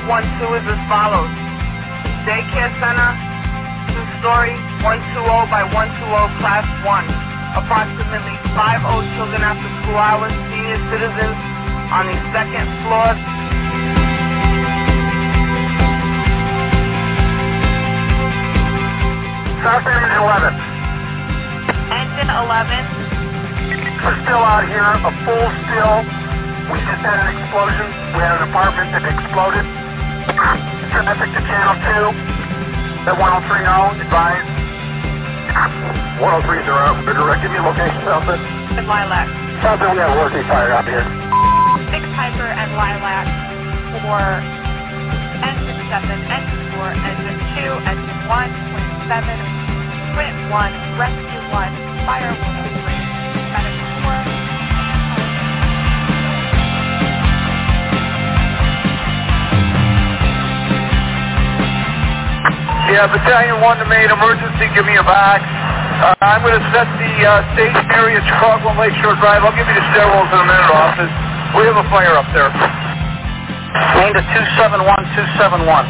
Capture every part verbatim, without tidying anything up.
one two is as follows. Daycare center, two-story, one twenty by one twenty, class one. Approximately five children after school hours, senior citizens on the second floor. South Engine eleven. Engine eleven. We're still out here, a full still. We just had an explosion. We had an apartment that exploded. Traffic to channel two. At one oh three oh, advised. one oh three zero, direct, give me a location, Southern. And Lilac. Southern, we have a working fire out here. Six Piper and Lilac for engine seven, engine four, engine two, engine one, point seven, point one, rescue one, fire one oh three, medic four. Yeah, Battalion one to main emergency, give me a box. Uh, I'm going to set the uh, station area, Chicago Lakeshore Drive. I'll give you the stairwells in a minute, office. We have a fire up there. Main to two seven one, two seven one.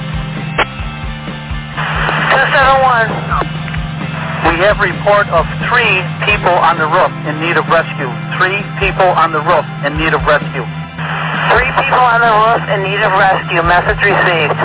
two seven one. We have a report of three people on the roof in need of rescue. Three people on the roof in need of rescue. Three people on the roof in need of rescue. Message received.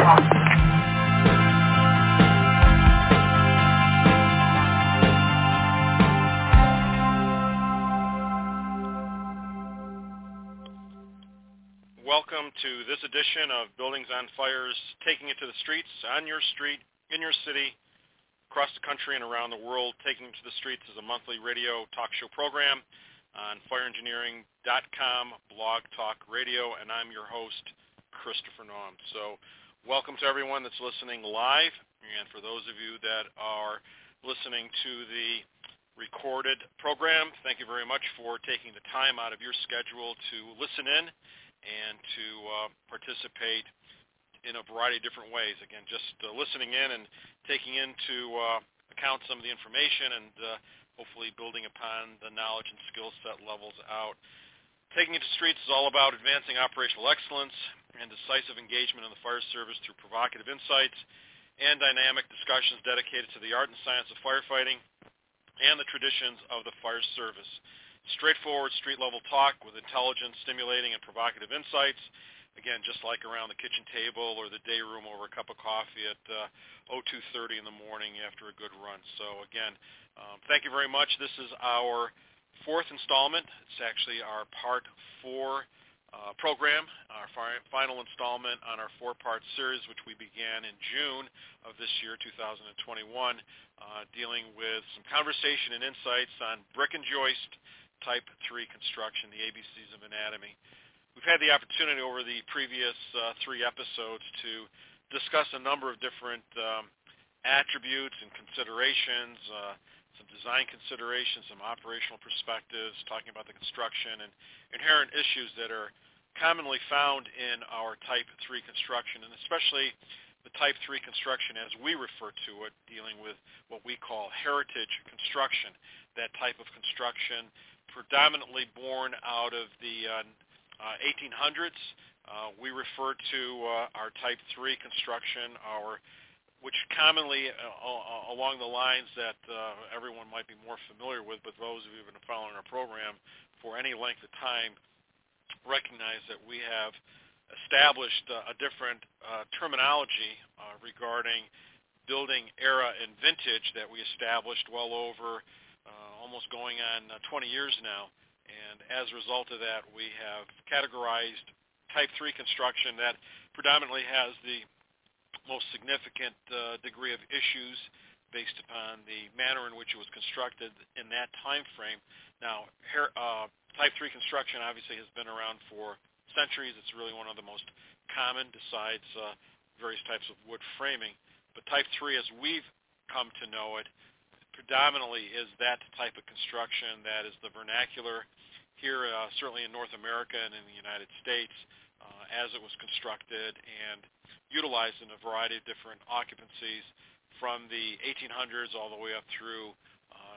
Welcome to this edition of Buildings on Fire's Taking It to the Streets, on your street, in your city, across the country and around the world. Taking It to the Streets is a monthly radio talk show program on fire engineering dot com, Blog Talk Radio, and I'm your host, Christopher Naum. So welcome to everyone that's listening live, and for those of you that are listening to the recorded program, thank you very much for taking the time out of your schedule to listen in and to uh, participate in a variety of different ways. Again, just uh, listening in and taking into uh, account some of the information and uh, hopefully building upon the knowledge and skill set levels out. Taking It to Streets is all about advancing operational excellence and decisive engagement in the fire service through provocative insights and dynamic discussions dedicated to the art and science of firefighting and the traditions of the fire service. Straightforward street-level talk with intelligent, stimulating, and provocative insights. Again, just like around the kitchen table or the day room over a cup of coffee at uh, oh two thirty in the morning after a good run. So again, um, thank you very much. This is our fourth installment. It's actually our part four uh, program, our fi- final installment on our four-part series, which we began in June of this year, two thousand twenty-one, uh, dealing with some conversation and insights on brick and joist Type three construction, the A B Cs of anatomy. We've had the opportunity over the previous uh, three episodes to discuss a number of different um, attributes and considerations, uh, some design considerations, some operational perspectives, talking about the construction and inherent issues that are commonly found in our Type three construction, and especially the Type three construction as we refer to it, dealing with what we call heritage construction, that type of construction predominantly born out of the uh, uh, eighteen hundreds. Uh, we refer to uh, our Type three construction, our, which commonly uh, along the lines that uh, everyone might be more familiar with, but those of you who have been following our program for any length of time recognize that we have established uh, a different uh, terminology uh, regarding building era and vintage that we established well over Uh, almost going on uh, twenty years now, and as a result of that, we have categorized Type three construction that predominantly has the most significant uh, degree of issues based upon the manner in which it was constructed in that time frame. Now, her, uh, Type three construction obviously has been around for centuries. It's really one of the most common, besides uh, various types of wood framing. But Type three, as we've come to know it, predominantly is that type of construction that is the vernacular here, uh, certainly in North America and in the United States, uh, as it was constructed and utilized in a variety of different occupancies from the eighteen hundreds all the way up through uh,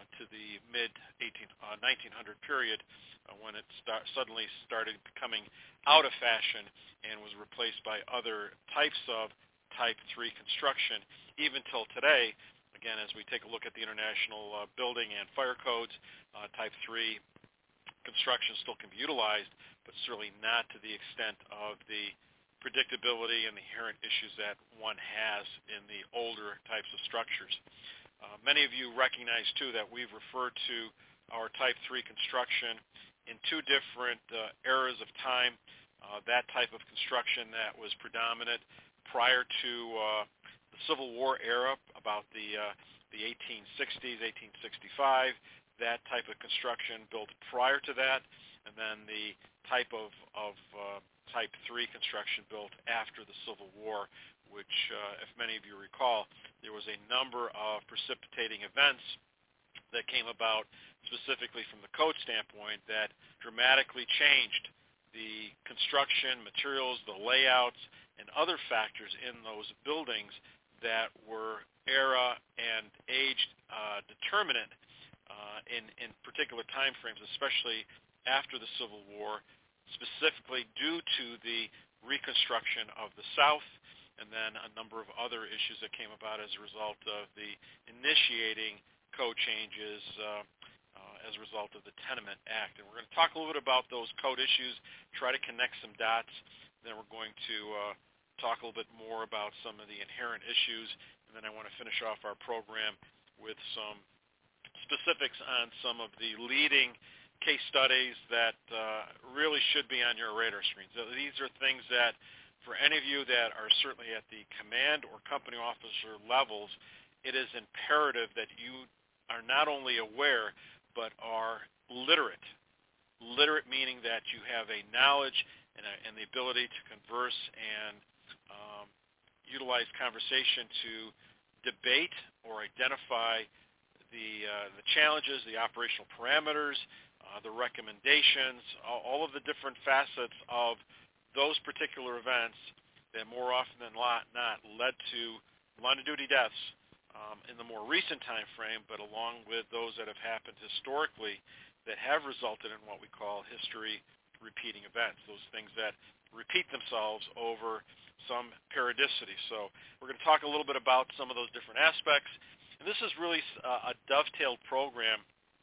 to the mid nineteen hundred period uh, when it start, suddenly started becoming out of fashion and was replaced by other types of Type three construction, even till today. Again, as we take a look at the International uh, Building and Fire Codes, uh, Type three construction still can be utilized, but certainly not to the extent of the predictability and the inherent issues that one has in the older types of structures. Uh, many of you recognize, too, that we've referred to our Type three construction in two different uh, eras of time. Uh, that type of construction that was predominant prior to uh, the Civil War era, about the uh, the eighteen sixties, eighteen sixty-five, that type of construction built prior to that, and then the type of, of uh, Type three construction built after the Civil War, which, uh, if many of you recall, there was a number of precipitating events that came about specifically from the code standpoint that dramatically changed the construction, materials, the layouts, and other factors in those buildings that were era and age uh, determinant uh, in, in particular time frames, especially after the Civil War, specifically due to the reconstruction of the South, and then a number of other issues that came about as a result of the initiating code changes uh, uh, as a result of the Tenement Act. And we're going to talk a little bit about those code issues, try to connect some dots. Then we're going to uh, talk a little bit more about some of the inherent issues, and then I want to finish off our program with some specifics on some of the leading case studies that uh, really should be on your radar screen. So these are things that, for any of you that are certainly at the command or company officer levels, it is imperative that you are not only aware, but are literate. Literate meaning that you have a knowledge and, a, and the ability to converse and um, utilize conversation to debate or identify the, uh, the challenges, the operational parameters, uh, the recommendations, all, all of the different facets of those particular events that more often than not led to line-of-duty deaths um, in the more recent time frame, but along with those that have happened historically that have resulted in what we call history repeating events, those things that repeat themselves over some periodicity. So we're going to talk a little bit about some of those different aspects. And this is really a dovetailed program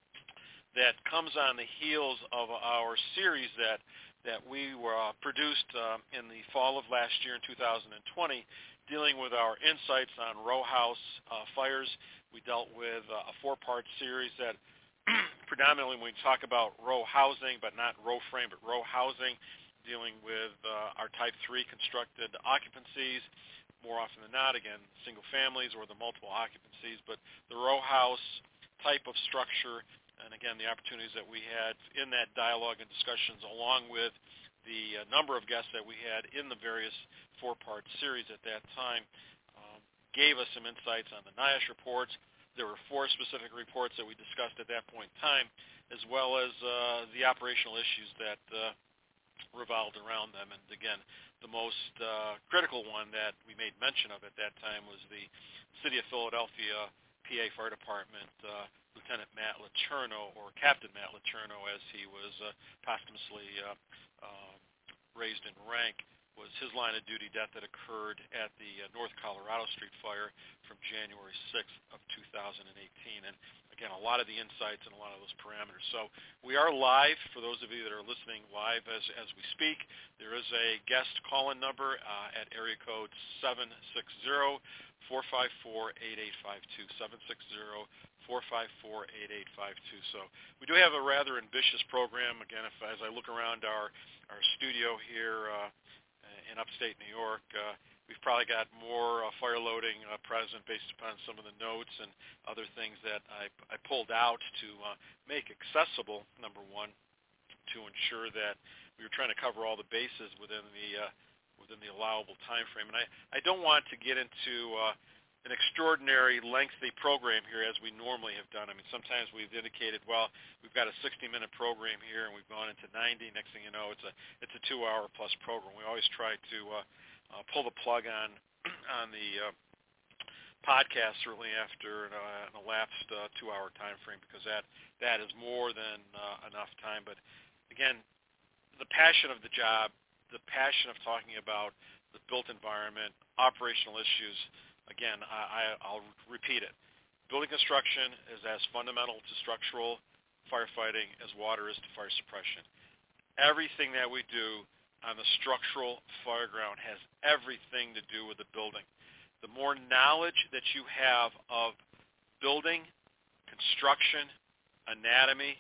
that comes on the heels of our series that that we were, uh, produced um, in the fall of last year in two thousand twenty, dealing with our insights on row house uh, fires. We dealt with uh, a four-part series that predominantly when we talk about row housing, but not row frame, but row housing, dealing with uh, our Type three constructed occupancies, more often than not, again, single families or the multiple occupancies, but the row house type of structure, and again, the opportunities that we had in that dialogue and discussions, along with the uh, number of guests that we had in the various four-part series at that time, um, gave us some insights on the NIOSH reports. There were four specific reports that we discussed at that point in time, as well as uh, the operational issues that uh, revolved around them. And again, the most uh, critical one that we made mention of at that time was the City of Philadelphia P A Fire Department uh, Lieutenant Matt Letourneau, or Captain Matt Letourneau, as he was uh, posthumously uh, uh, raised in rank, was his line of duty death that occurred at the uh, North Colorado Street fire from January sixth of two thousand eighteen. And again, a lot of the insights and a lot of those parameters. So we are live, for those of you that are listening live as, as we speak. There is a guest call-in number uh, at area code seven six zero, four five four, eight eight five two, seven six zero, four five four, eight eight five two. So we do have a rather ambitious program. Again, if, as I look around our, our studio here uh, in upstate New York, uh, we've probably got more uh, fire loading uh, present based upon some of the notes and other things that I, I pulled out to uh, make accessible, number one, to ensure that we were trying to cover all the bases within the uh, within the allowable time frame. And I, I don't want to get into uh, an extraordinary lengthy program here as we normally have done. I mean, sometimes we've indicated, well, we've got a sixty-minute program here, and we've gone into ninety. Next thing you know, it's a it's a two-hour plus program. We always try to uh, uh, pull the plug on on the uh, podcast certainly after an, uh, an elapsed uh, two-hour time frame, because that that is more than uh, enough time. But again, the passion of the job, the passion of talking about the built environment, operational issues. Again, I, I, I'll repeat it. Building construction is as fundamental to structural firefighting as water is to fire suppression. Everything that we do on the structural fireground has everything to do with the building. The more knowledge that you have of building, construction, anatomy,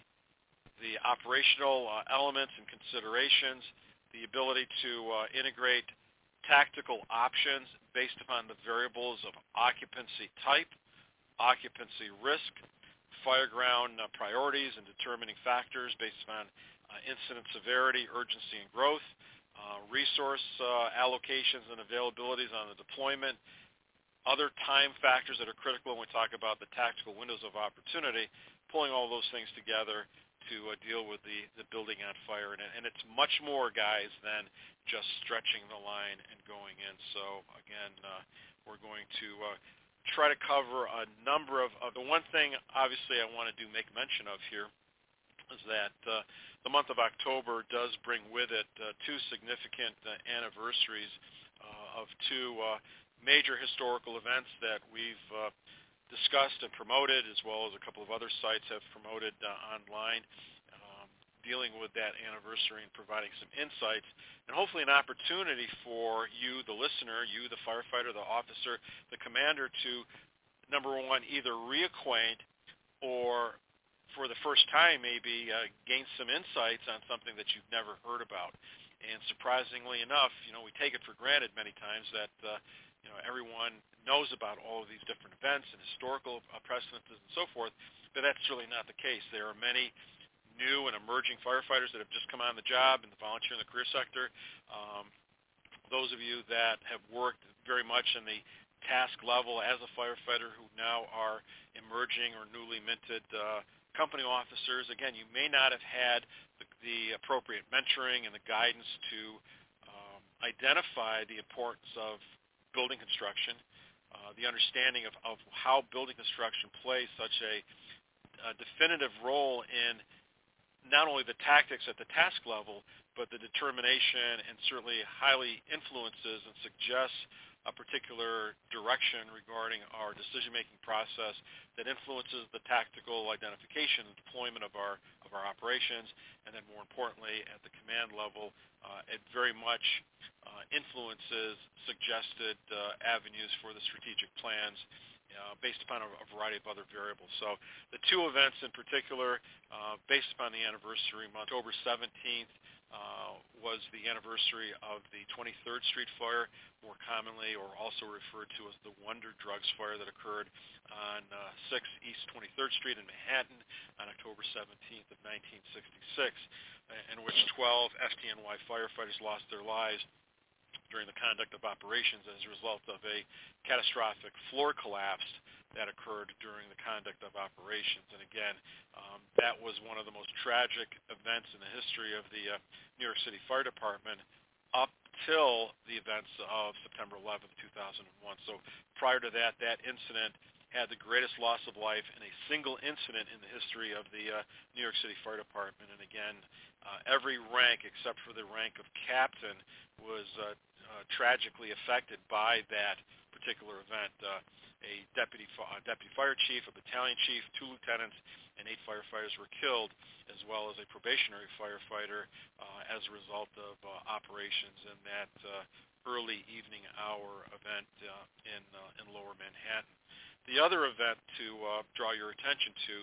the operational uh, elements and considerations, the ability to uh, integrate tactical options based upon the variables of occupancy type, occupancy risk, fireground uh, priorities and determining factors based upon uh, incident severity, urgency, and growth, uh, resource uh, allocations and availabilities on the deployment, other time factors that are critical when we talk about the tactical windows of opportunity, pulling all those things together to uh, deal with the, the building on fire. And, and it's much more, guys, than just stretching the line and going in. So, again, uh, we're going to uh, try to cover a number of, of – the one thing, obviously, I want to do make mention of here is that uh, the month of October does bring with it uh, two significant uh, anniversaries uh, of two uh, – major historical events that we've uh, discussed and promoted, as well as a couple of other sites have promoted uh, online, um, dealing with that anniversary and providing some insights, and hopefully an opportunity for you, the listener, you, the firefighter, the officer, the commander, to, number one, either reacquaint or for the first time maybe uh, gain some insights on something that you've never heard about. And surprisingly enough, you know, we take it for granted many times that uh, you know, everyone knows about all of these different events and historical uh, precedents and so forth, but that's really not the case. There are many new and emerging firefighters that have just come on the job in the volunteer and the career sector. Um, those of you that have worked very much in the task level as a firefighter who now are emerging or newly minted uh, company officers, again, you may not have had the, the appropriate mentoring and the guidance to um, identify the importance of building construction, uh, the understanding of, of how building construction plays such a, a definitive role in not only the tactics at the task level, but the determination and certainly highly influences and suggests a particular direction regarding our decision-making process that influences the tactical identification and deployment of our of our operations, and then more importantly, at the command level, uh, it very much uh, influences suggested uh, avenues for the strategic plans uh, based upon a, a variety of other variables. So the two events in particular, uh, based upon the anniversary month, October seventeenth, Uh, was the anniversary of the twenty-third Street fire, more commonly or also referred to as the Wonder Drugs fire that occurred on uh, six East twenty-third Street in Manhattan on October seventeenth of nineteen sixty-six, in which twelve F D N Y firefighters lost their lives during the conduct of operations as a result of a catastrophic floor collapse that occurred during the conduct of operations. And again, um, that was one of the most tragic events in the history of the uh, New York City Fire Department up till the events of September eleventh, two thousand one. So prior to that, that incident had the greatest loss of life in a single incident in the history of the uh, New York City Fire Department. And again, uh, every rank except for the rank of captain was uh, uh, tragically affected by that particular event. Uh, a deputy, uh, deputy fire chief, a battalion chief, two lieutenants, and eight firefighters were killed, as well as a probationary firefighter uh, as a result of uh, operations in that uh, early evening hour event uh, in, uh, in Lower Manhattan. The other event to uh, draw your attention to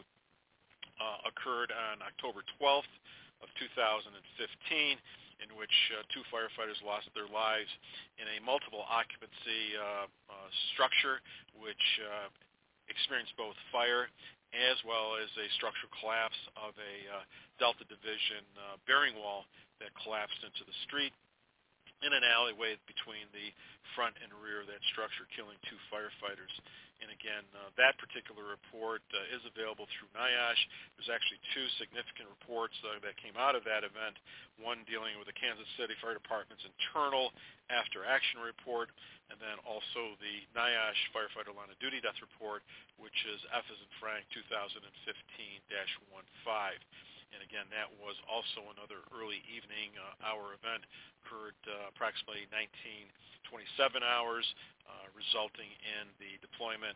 uh, occurred on October twelfth of two thousand fifteen, in which uh, two firefighters lost their lives in a multiple occupancy uh, uh, structure, which uh, experienced both fire as well as a structural collapse of a uh, Delta Division uh, bearing wall that collapsed into the street in an alleyway between the front and rear of that structure, killing two firefighters. And again, uh, that particular report uh, is available through NIOSH. There's actually two significant reports uh, that came out of that event, one dealing with the Kansas City Fire Department's internal after-action report, and then also the NIOSH Firefighter Line of Duty Death Report, which is F as in Frank two thousand fifteen dash fifteen. And again, that was also another early evening uh, hour event, occurred uh, approximately nineteen twenty-seven hours, uh, resulting in the deployment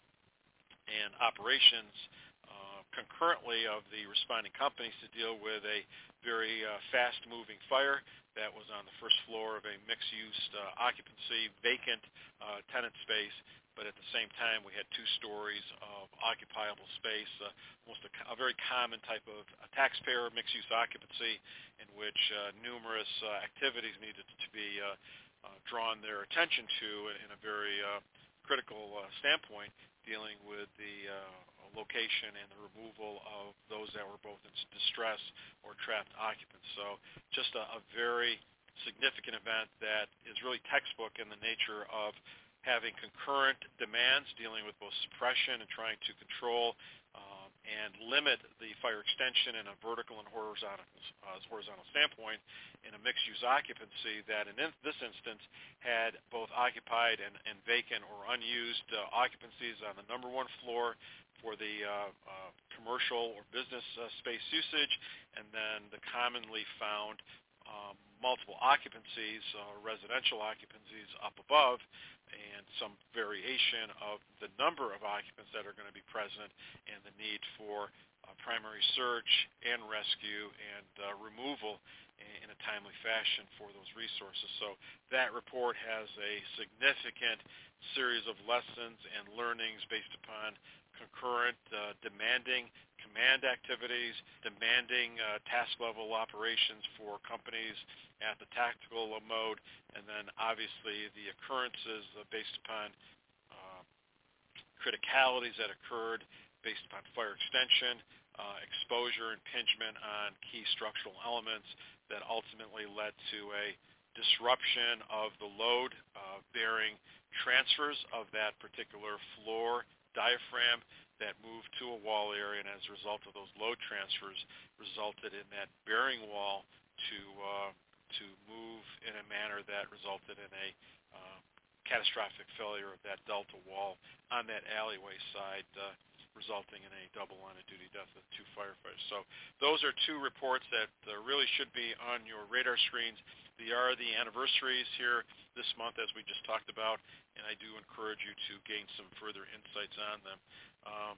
and operations uh, concurrently of the responding companies to deal with a very uh, fast-moving fire that was on the first floor of a mixed-use uh, occupancy, vacant uh, tenant space. But at the same time, we had two stories of occupiable space, uh, almost a, a very common type of a taxpayer mixed-use occupancy in which uh, numerous uh, activities needed to be uh, uh, drawn their attention to in a very uh, critical uh, standpoint, dealing with the uh, location and the removal of those that were both in distress or trapped occupants. So just a, a very significant event that is really textbook in the nature of having concurrent demands, dealing with both suppression and trying to control um, and limit the fire extension in a vertical and horizontal, uh, horizontal standpoint in a mixed-use occupancy that in this instance had both occupied and, and vacant or unused uh, occupancies on the number one floor for the uh, uh, commercial or business uh, space usage, and then the commonly found um, multiple occupancies, uh, residential occupancies up above, and some variation of the number of occupants that are going to be present and the need for uh, primary search and rescue and uh, removal in a timely fashion for those resources. So that report has a significant series of lessons and learnings based upon concurrent, uh, demanding command activities, demanding uh, task-level operations for companies at the tactical mode, and then obviously the occurrences uh, based upon uh, criticalities that occurred based upon fire extension, uh, exposure, impingement on key structural elements that ultimately led to a disruption of the load uh, bearing transfers of that particular floor diaphragm that moved to a wall area, and as a result of those load transfers resulted in that bearing wall to uh, to move in a manner that resulted in a uh, catastrophic failure of that delta wall on that alleyway side, uh, resulting in a double line of duty death of two firefighters. So those are two reports that uh, really should be on your radar screens. They are the anniversaries here this month, as we just talked about, and I do encourage you to gain some further insights on them. Um,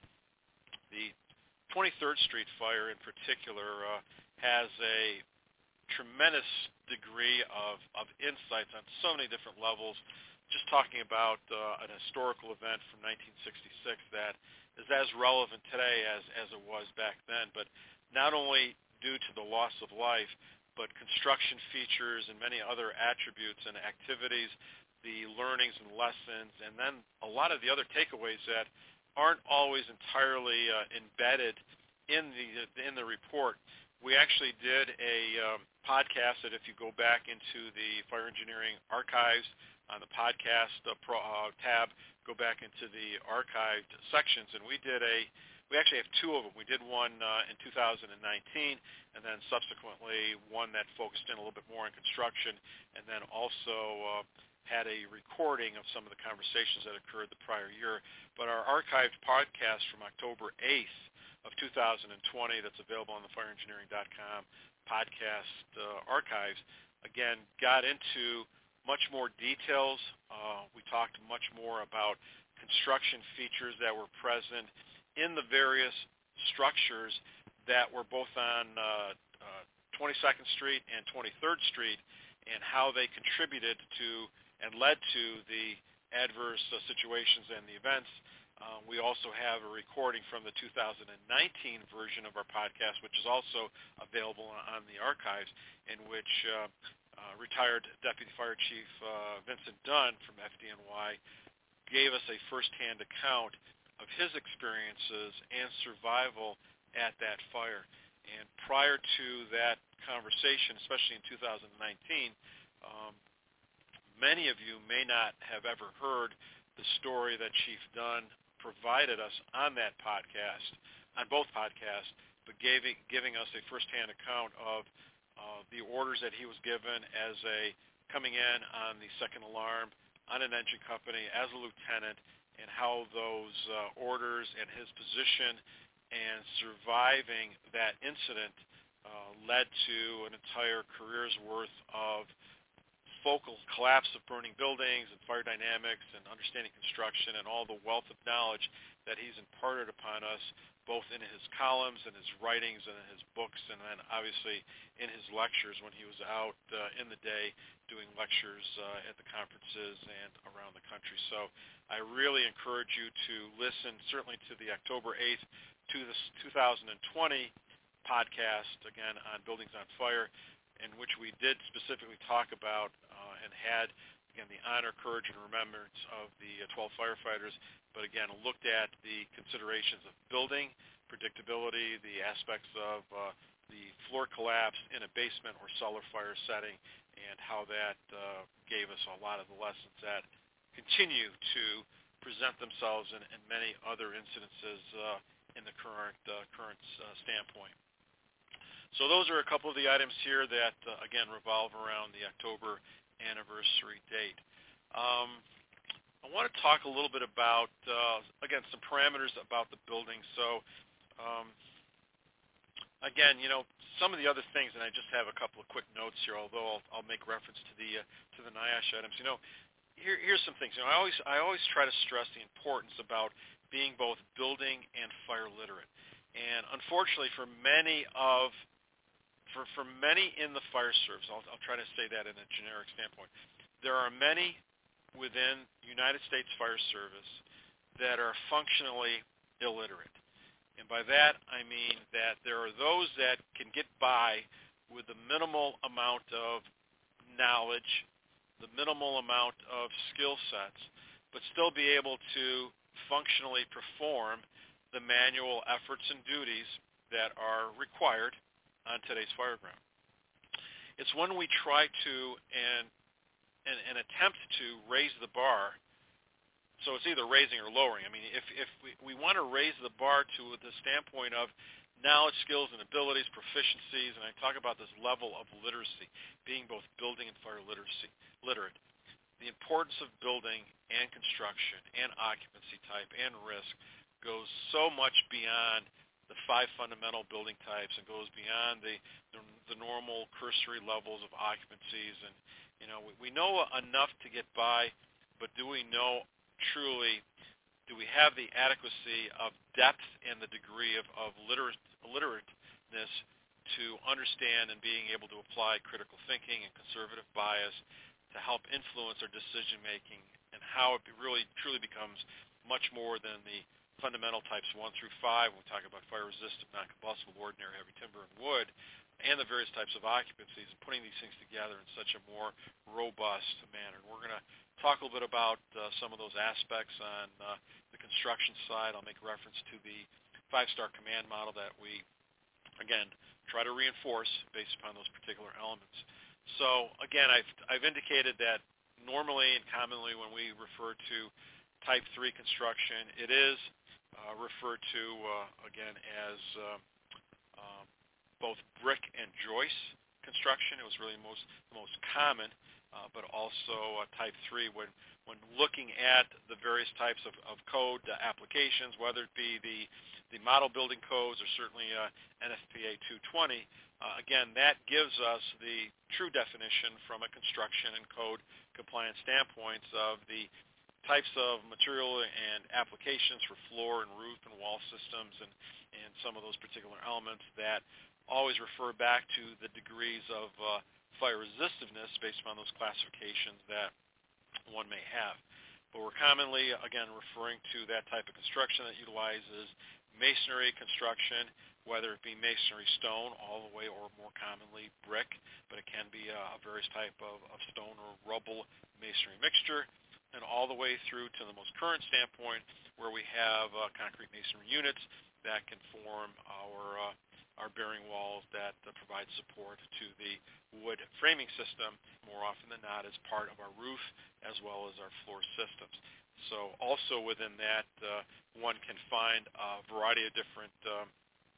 the twenty-third Street fire in particular uh, has a tremendous degree of, of insights on so many different levels. Just talking about uh, an historical event from nineteen sixty-six that is as relevant today as, as it was back then, but not only due to the loss of life, but construction features and many other attributes and activities, the learnings and lessons, and then a lot of the other takeaways that aren't always entirely uh, embedded in the in the report. We actually did a um, podcast that if you go back into the Fire Engineering Archives on the podcast uh, pro, uh, tab, go back into the archived sections, and we did a, we actually have two of them. We did one uh, in two thousand nineteen, and then subsequently one that focused in a little bit more on construction, and then also uh, had a recording of some of the conversations that occurred the prior year. But our archived podcast from October eighth of two thousand twenty that's available on the fire engineering dot com podcast uh, archives, again, got into much more details. Uh, we talked much more about construction features that were present in the various structures that were both on uh, uh, twenty-second Street and twenty-third Street and how they contributed to and led to the adverse uh, situations and the events. Uh, we also have a recording from the two thousand nineteen version of our podcast, which is also available on the archives, in which uh, uh, retired Deputy Fire Chief uh, Vincent Dunn from F D N Y gave us a firsthand account of his experiences and survival at that fire. And prior to that conversation, especially in two thousand nineteen, um, many of you may not have ever heard the story that Chief Dunn provided us on that podcast, on both podcasts, but giving, giving us a firsthand account of uh, the orders that he was given as a coming in on the second alarm on an engine company as a lieutenant, and how those uh, orders and his position and surviving that incident uh, led to an entire career's worth of focal collapse of burning buildings and fire dynamics and understanding construction and all the wealth of knowledge that he's imparted upon us, both in his columns and his writings and in his books, and then obviously in his lectures when he was out uh, in the day doing lectures uh, at the conferences and around the country. So I really encourage you to listen certainly to the October eighth, two thousand twenty podcast, again, on Buildings on Fire, in which we did specifically talk about uh, and had, again, the honor, courage, and remembrance of the uh, twelve firefighters, but again, looked at the considerations of building, predictability, the aspects of uh, the floor collapse in a basement or cellar fire setting, and how that uh, gave us a lot of the lessons that continue to present themselves in, in many other incidences uh, in the current uh, current uh, standpoint. So those are a couple of the items here that, uh, again, revolve around the October anniversary date. Um, I want to talk a little bit about, uh, again, some parameters about the building. So, um, again, you know, some of the other things, and I just have a couple of quick notes here, although I'll, I'll make reference to the uh, to the NIOSH items. You know, here, here's some things. You know, I always I always try to stress the importance about being both building and fire literate. And unfortunately, for many of for for many in the fire service, I'll, I'll try to say that in a generic standpoint, there are many within United States Fire Service that are functionally illiterate. And by that, I mean that there are those that can get by with the minimal amount of knowledge, the minimal amount of skill sets, but still be able to functionally perform the manual efforts and duties that are required on today's fire ground. It's when we try to and and, and attempt to raise the bar. So it's either raising or lowering. I mean, if, if we, we want to raise the bar to the standpoint of knowledge, skills, and abilities, proficiencies, and I talk about this level of literacy, being both building and fire literacy, literate, the importance of building and construction and occupancy type and risk goes so much beyond the five fundamental building types and goes beyond the, the, the normal cursory levels of occupancies. And, you know, we, we know enough to get by, but do we know truly, do we have the adequacy of depth and the degree of, of literate, literateness to understand and being able to apply critical thinking and conservative bias to help influence our decision-making, and how it really truly becomes much more than the fundamental types one through five when we talk about fire-resistant, non-combustible, ordinary, heavy timber, and wood, and the various types of occupancies, and putting these things together in such a more robust manner. And we're going to talk a little bit about uh, some of those aspects on uh, the construction side. I'll make reference to the five-star command model that we, again, try to reinforce based upon those particular elements. So, again, I've, I've indicated that normally and commonly when we refer to Type three construction, it is uh, referred to, uh, again, as uh, um, both brick and joist construction. It was really most, the most common, uh, but also uh, Type three when, when looking at the various types of, of code uh, applications, whether it be the, the model building codes or certainly uh, N F P A two twenty. Uh, again, that gives us the true definition from a construction and code compliance standpoints of the types of material and applications for floor and roof and wall systems, and, and some of those particular elements that always refer back to the degrees of uh, fire resistiveness based upon those classifications that one may have. But we're commonly, again, referring to that type of construction that utilizes masonry construction, whether it be masonry stone all the way, or more commonly brick, but it can be a, a various type of, of stone or rubble masonry mixture, and all the way through to the most current standpoint where we have uh, concrete masonry units that can form our uh, our bearing walls that uh, provide support to the wood framing system more often than not as part of our roof as well as our floor systems. So also within that, uh, one can find a variety of different um,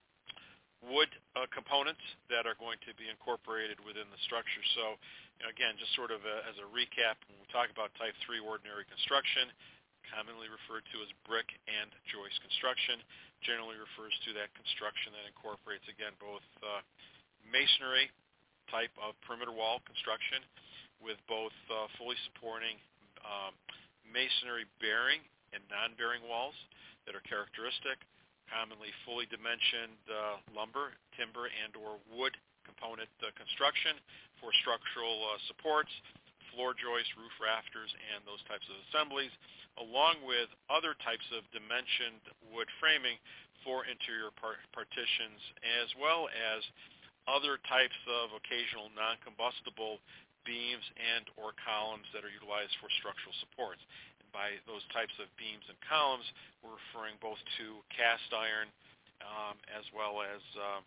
wood uh, components that are going to be incorporated within the structure. So, you know, again, just sort of a, as a recap, when we talk about type three ordinary construction, commonly referred to as brick and joist construction, generally refers to that construction that incorporates, again, both uh, masonry type of perimeter wall construction with both uh, fully supporting um, masonry bearing and non-bearing walls that are characteristic, commonly fully dimensioned uh, lumber, timber, and or wood component uh, construction for structural uh, supports, floor joists, roof rafters, and those types of assemblies, along with other types of dimensioned wood framing for interior par- partitions, as well as other types of occasional non-combustible beams and or columns that are utilized for structural supports. And by those types of beams and columns, we're referring both to cast iron um, as well as uh,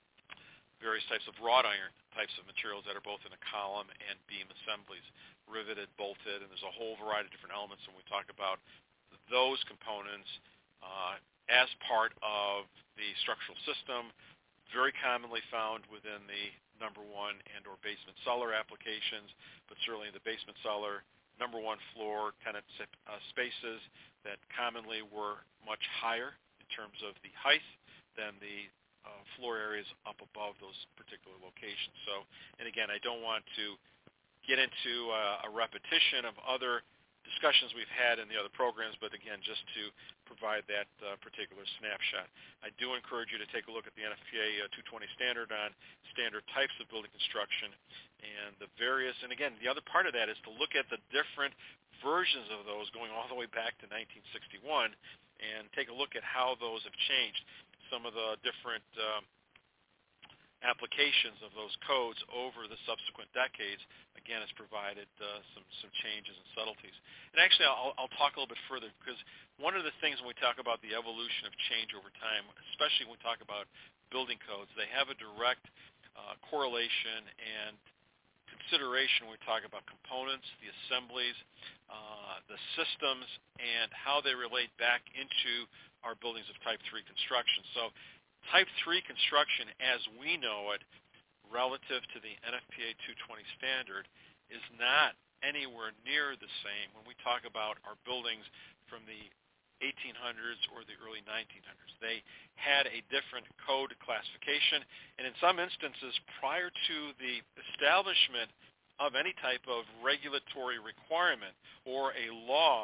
various types of wrought iron types of materials that are both in a column and beam assemblies, riveted, bolted, and there's a whole variety of different elements when we talk about those components uh, as part of the structural system, very commonly found within the number one and or basement cellar applications, but certainly the basement cellar, number one floor tenant uh, spaces that commonly were much higher in terms of the height than the uh, floor areas up above those particular locations. So, and again, I don't want to get into uh, a repetition of other discussions we've had in the other programs, but again, just to provide that uh, particular snapshot. I do encourage you to take a look at the N F P A uh, two twenty standard on standard types of building construction and the various, and again, the other part of that is to look at the different versions of those going all the way back to nineteen sixty-one and take a look at how those have changed. Some of the different um, applications of those codes over the subsequent decades, again, has provided uh, some, some changes and subtleties. And actually, I'll, I'll talk a little bit further, because one of the things when we talk about the evolution of change over time, especially when we talk about building codes, they have a direct uh, correlation and consideration when we talk about components, the assemblies, uh, the systems, and how they relate back into our buildings of type three construction. So type three construction, as we know it, relative to the N F P A two twenty standard, is not anywhere near the same when we talk about our buildings from the eighteen hundreds or the early nineteen hundreds. They had a different code classification, and in some instances, prior to the establishment of any type of regulatory requirement or a law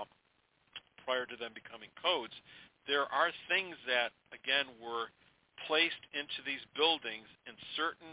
prior to them becoming codes, there are things that, again, were placed into these buildings in certain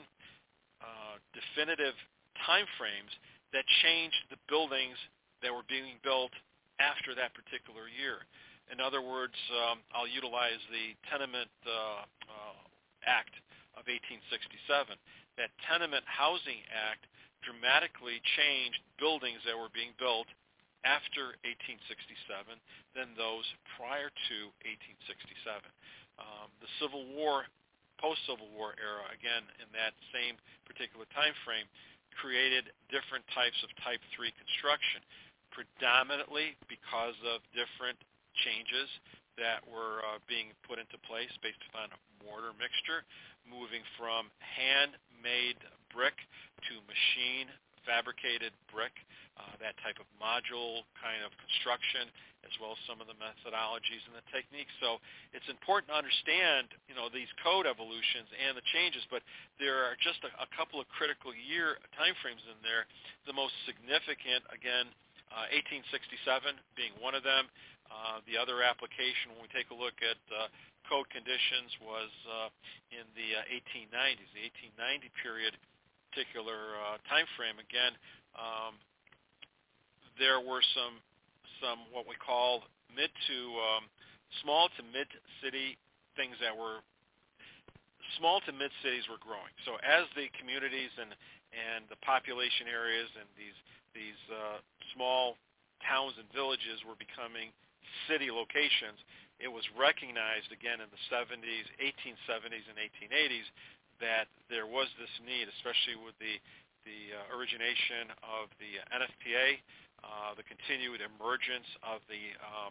uh, definitive time frames that changed the buildings that were being built after that particular year. In other words, um, I'll utilize the Tenement uh, uh, Act of eighteen sixty-seven. That Tenement Housing Act dramatically changed buildings that were being built after eighteen sixty-seven than those prior to eighteen sixty-seven. Um, the Civil War, post-Civil War era, again, in that same particular time frame, created different types of type three construction, predominantly because of different changes that were uh, being put into place based upon a mortar mixture, moving from handmade brick to machine fabricated brick, uh, that type of module kind of construction, as well as some of the methodologies and the techniques. So it's important to understand, you know, these code evolutions and the changes, but there are just a, a couple of critical year timeframes in there. The most significant, again, uh, eighteen sixty-seven being one of them. Uh, the other application, when we take a look at uh, code conditions, was uh, in the uh, eighteen nineties, the eighteen ninety period, particular uh, time frame. Again, um, there were some some what we call mid to um, small to mid city things that were small to mid cities were growing. So as the communities and and the population areas and these these uh, small towns and villages were becoming city locations, it was recognized again in the seventies, eighteen seventies and eighteen eighties that there was this need, especially with the the uh, origination of the N F P A, uh, the continued emergence of the um,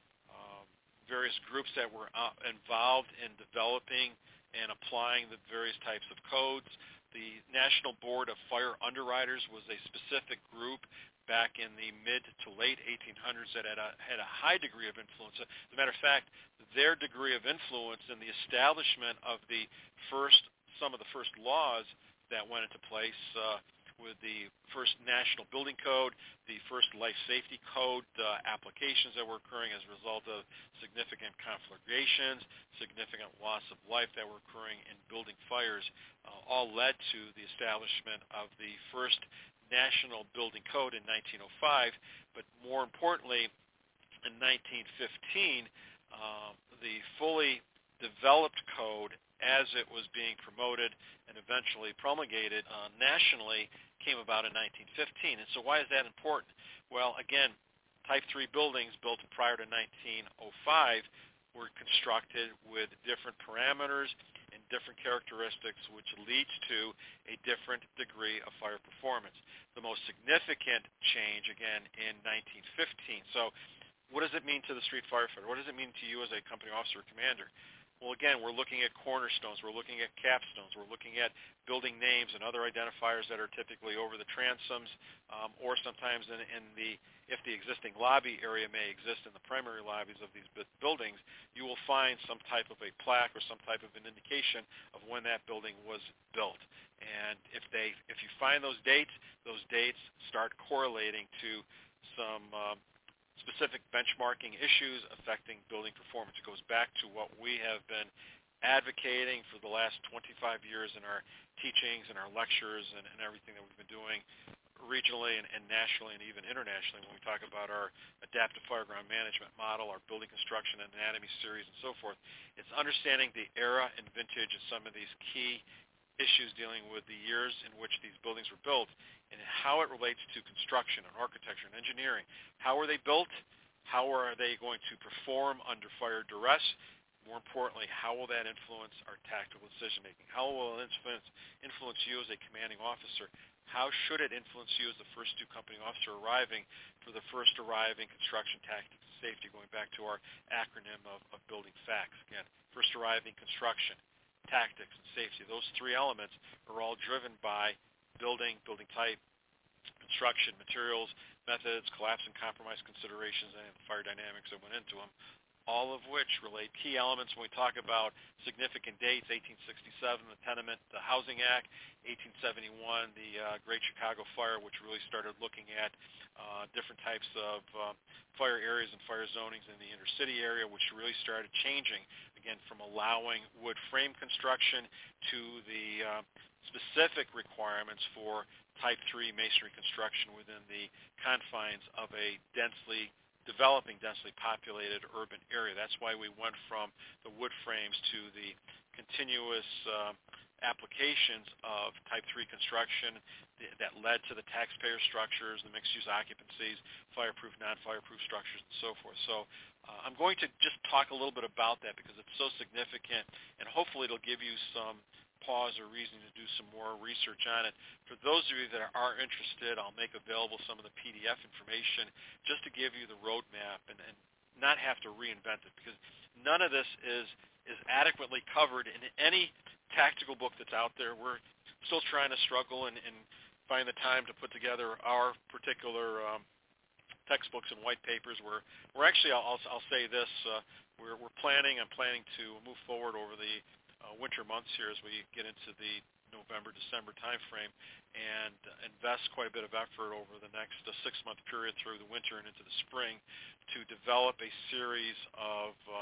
um, various groups that were uh, involved in developing and applying the various types of codes. The National Board of Fire Underwriters was a specific group back in the mid to late eighteen hundreds that had a, had a high degree of influence. As a matter of fact, their degree of influence in the establishment of the first, some of the first laws that went into place uh, with the first National Building Code, the first Life Safety Code uh, applications that were occurring as a result of significant conflagrations, significant loss of life that were occurring in building fires, uh, all led to the establishment of the first National Building Code in nineteen oh five, but more importantly, in nineteen fifteen, uh, the fully developed code as it was being promoted and eventually promulgated uh, nationally came about in nineteen fifteen. And so why is that important? Well, again, Type three buildings built prior to nineteen oh five were constructed with different parameters and different characteristics, which leads to a different degree of fire performance. The most significant change, again, in nineteen fifteen. So what does it mean to the street firefighter? What does it mean to you as a company officer or commander? Well, again, we're looking at cornerstones, we're looking at capstones, we're looking at building names and other identifiers that are typically over the transoms, um, or sometimes in, in the, if the existing lobby area may exist in the primary lobbies of these buildings, you will find some type of a plaque or some type of an indication of when that building was built. And if they, if you find those dates, those dates start correlating to some um, specific benchmarking issues affecting building performance. It goes back to what we have been advocating for the last twenty-five years in our teachings and our lectures and, and everything that we've been doing regionally and, and nationally and even internationally when we talk about our adaptive fireground management model, our building construction and anatomy series and so forth. It's understanding the era and vintage of some of these key issues dealing with the years in which these buildings were built and how it relates to construction and architecture and engineering. How were they built? How are they going to perform under fire duress? More importantly, how will that influence our tactical decision-making? How will it influence, influence you as a commanding officer? How should it influence you as the first new company officer arriving for the first arriving construction tactics and safety, going back to our acronym of, of building facts? Again, first arriving construction, tactics, and safety. Those three elements are all driven by building, building type, construction, materials, methods, collapse and compromise considerations, and fire dynamics that went into them, all of which relate key elements when we talk about significant dates, eighteen sixty-seven, the Tenement, the Housing Act, eighteen seventy-one, the uh, Great Chicago Fire, which really started looking at uh, different types of um, fire areas and fire zonings in the inner city area, which really started changing, again, from allowing wood frame construction to the uh, specific requirements for Type three masonry construction within the confines of a densely developing, densely populated urban area. That's why we went from the wood frames to the continuous uh, applications of Type three construction that led to the taxpayer structures, the mixed-use occupancies, fireproof, non-fireproof structures, and so forth. So uh, I'm going to just talk a little bit about that because it's so significant, and hopefully it'll give you some pause or reason to do some more research on it. For those of you that are interested, I'll make available some of the P D F information just to give you the roadmap and, and not have to reinvent it, because none of this is, is adequately covered in any tactical book that's out there. We're still trying to struggle and, and find the time to put together our particular um, textbooks and white papers. We're, we're actually, I'll, I'll say this, uh, we're, we're planning, I'm planning to move forward over the Uh, winter months here as we get into the November, December timeframe and uh, invest quite a bit of effort over the next uh, six-month period through the winter and into the spring to develop a series of uh,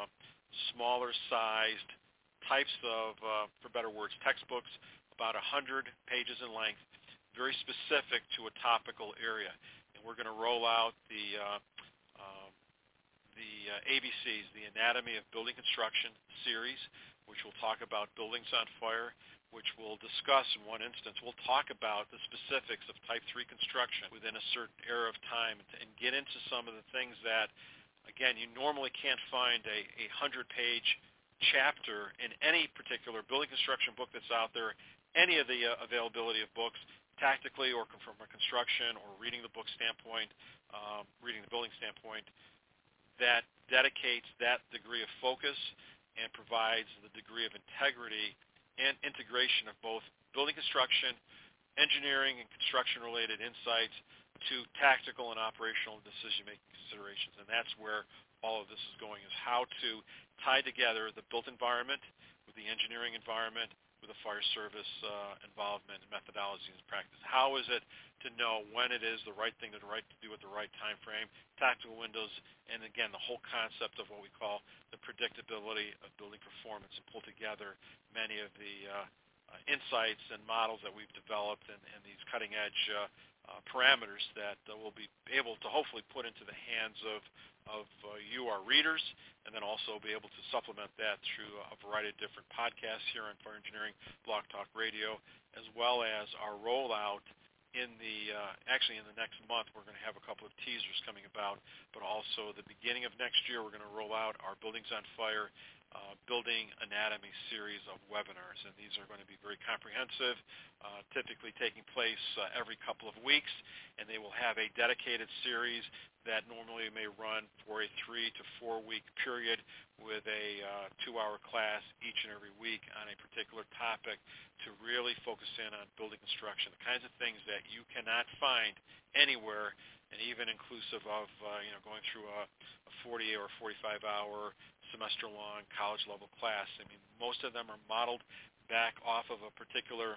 smaller-sized types of, uh, for better words, textbooks, about one hundred pages in length, very specific to a topical area. And we're going to roll out the uh, uh, the uh, A B Cs, the Anatomy of Building Construction series, which will talk about buildings on fire, which we'll discuss in one instance. We'll talk about the specifics of Type three construction within a certain era of time and, and get into some of the things that, again, you normally can't find a, a hundred-page chapter in any particular building construction book that's out there, any of the uh, availability of books, tactically or from a construction or reading the book standpoint, um, reading the building standpoint, that dedicates that degree of focus and provides the degree of integrity and integration of both building construction, engineering, and construction-related insights to tactical and operational decision-making considerations. And that's where all of this is going, is how to tie together the built environment with the engineering environment, with the fire service uh, involvement and methodologies and practice. How is it to know when it is the right thing to, the right to do at the right time frame, tactical windows, and again, the whole concept of what we call the predictability of building performance, and pull together many of the uh, uh, insights and models that we've developed and, and these cutting-edge uh, uh, parameters that uh, we'll be able to hopefully put into the hands of, of uh, you, our readers, and then also be able to supplement that through a variety of different podcasts here on Fire Engineering Blog Talk Radio, as well as our rollout in the, uh, actually in the next month, we're going to have a couple of teasers coming about, but also the beginning of next year, we're going to roll out our Buildings on Fire uh, Building Anatomy series of webinars, and these are going to be very comprehensive, uh, typically taking place uh, every couple of weeks, and they will have a dedicated series that normally may run for a three to four week period with a uh, two-hour class each and every week on a particular topic to really focus in on building construction, the kinds of things that you cannot find anywhere, and even inclusive of uh, you know going through a, a forty or forty-five hour semester-long college-level class. I mean, most of them are modeled back off of a particular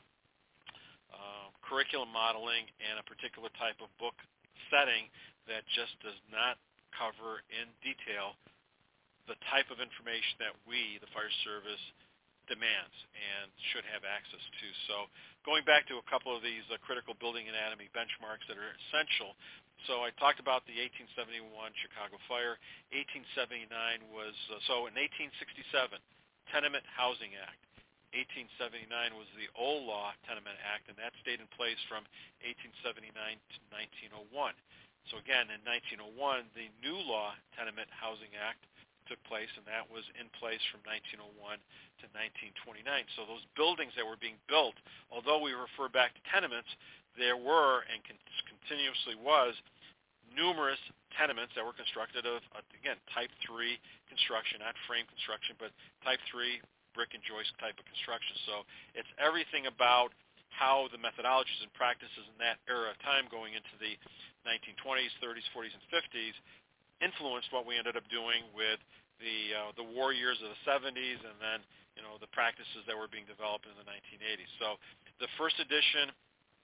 uh, curriculum modeling and a particular type of book setting that just does not cover in detail the type of information that we, the fire service, demands and should have access to. So going back to a couple of these uh, critical building anatomy benchmarks that are essential. So I talked about the eighteen seventy-one Chicago fire. eighteen seventy-nine was, uh, so in eighteen sixty-seven, Tenement Housing Act. eighteen seventy-nine was the old law Tenement Act, and that stayed in place from eighteen seventy-nine to nineteen oh one. So again, in nineteen oh one, the new law Tenement Housing Act took place, and that was in place from nineteen oh one to nineteen twenty-nine. So those buildings that were being built, although we refer back to tenements, there were and con- continuously was numerous tenements that were constructed of, uh, again, type three construction, not frame construction, but type three brick and joist type of construction. So it's everything about how the methodologies and practices in that era of time going into the nineteen twenties, thirties, forties, and fifties influenced what we ended up doing with the uh, the war years of the seventies, and then you know the practices that were being developed in the nineteen eighties. So the first edition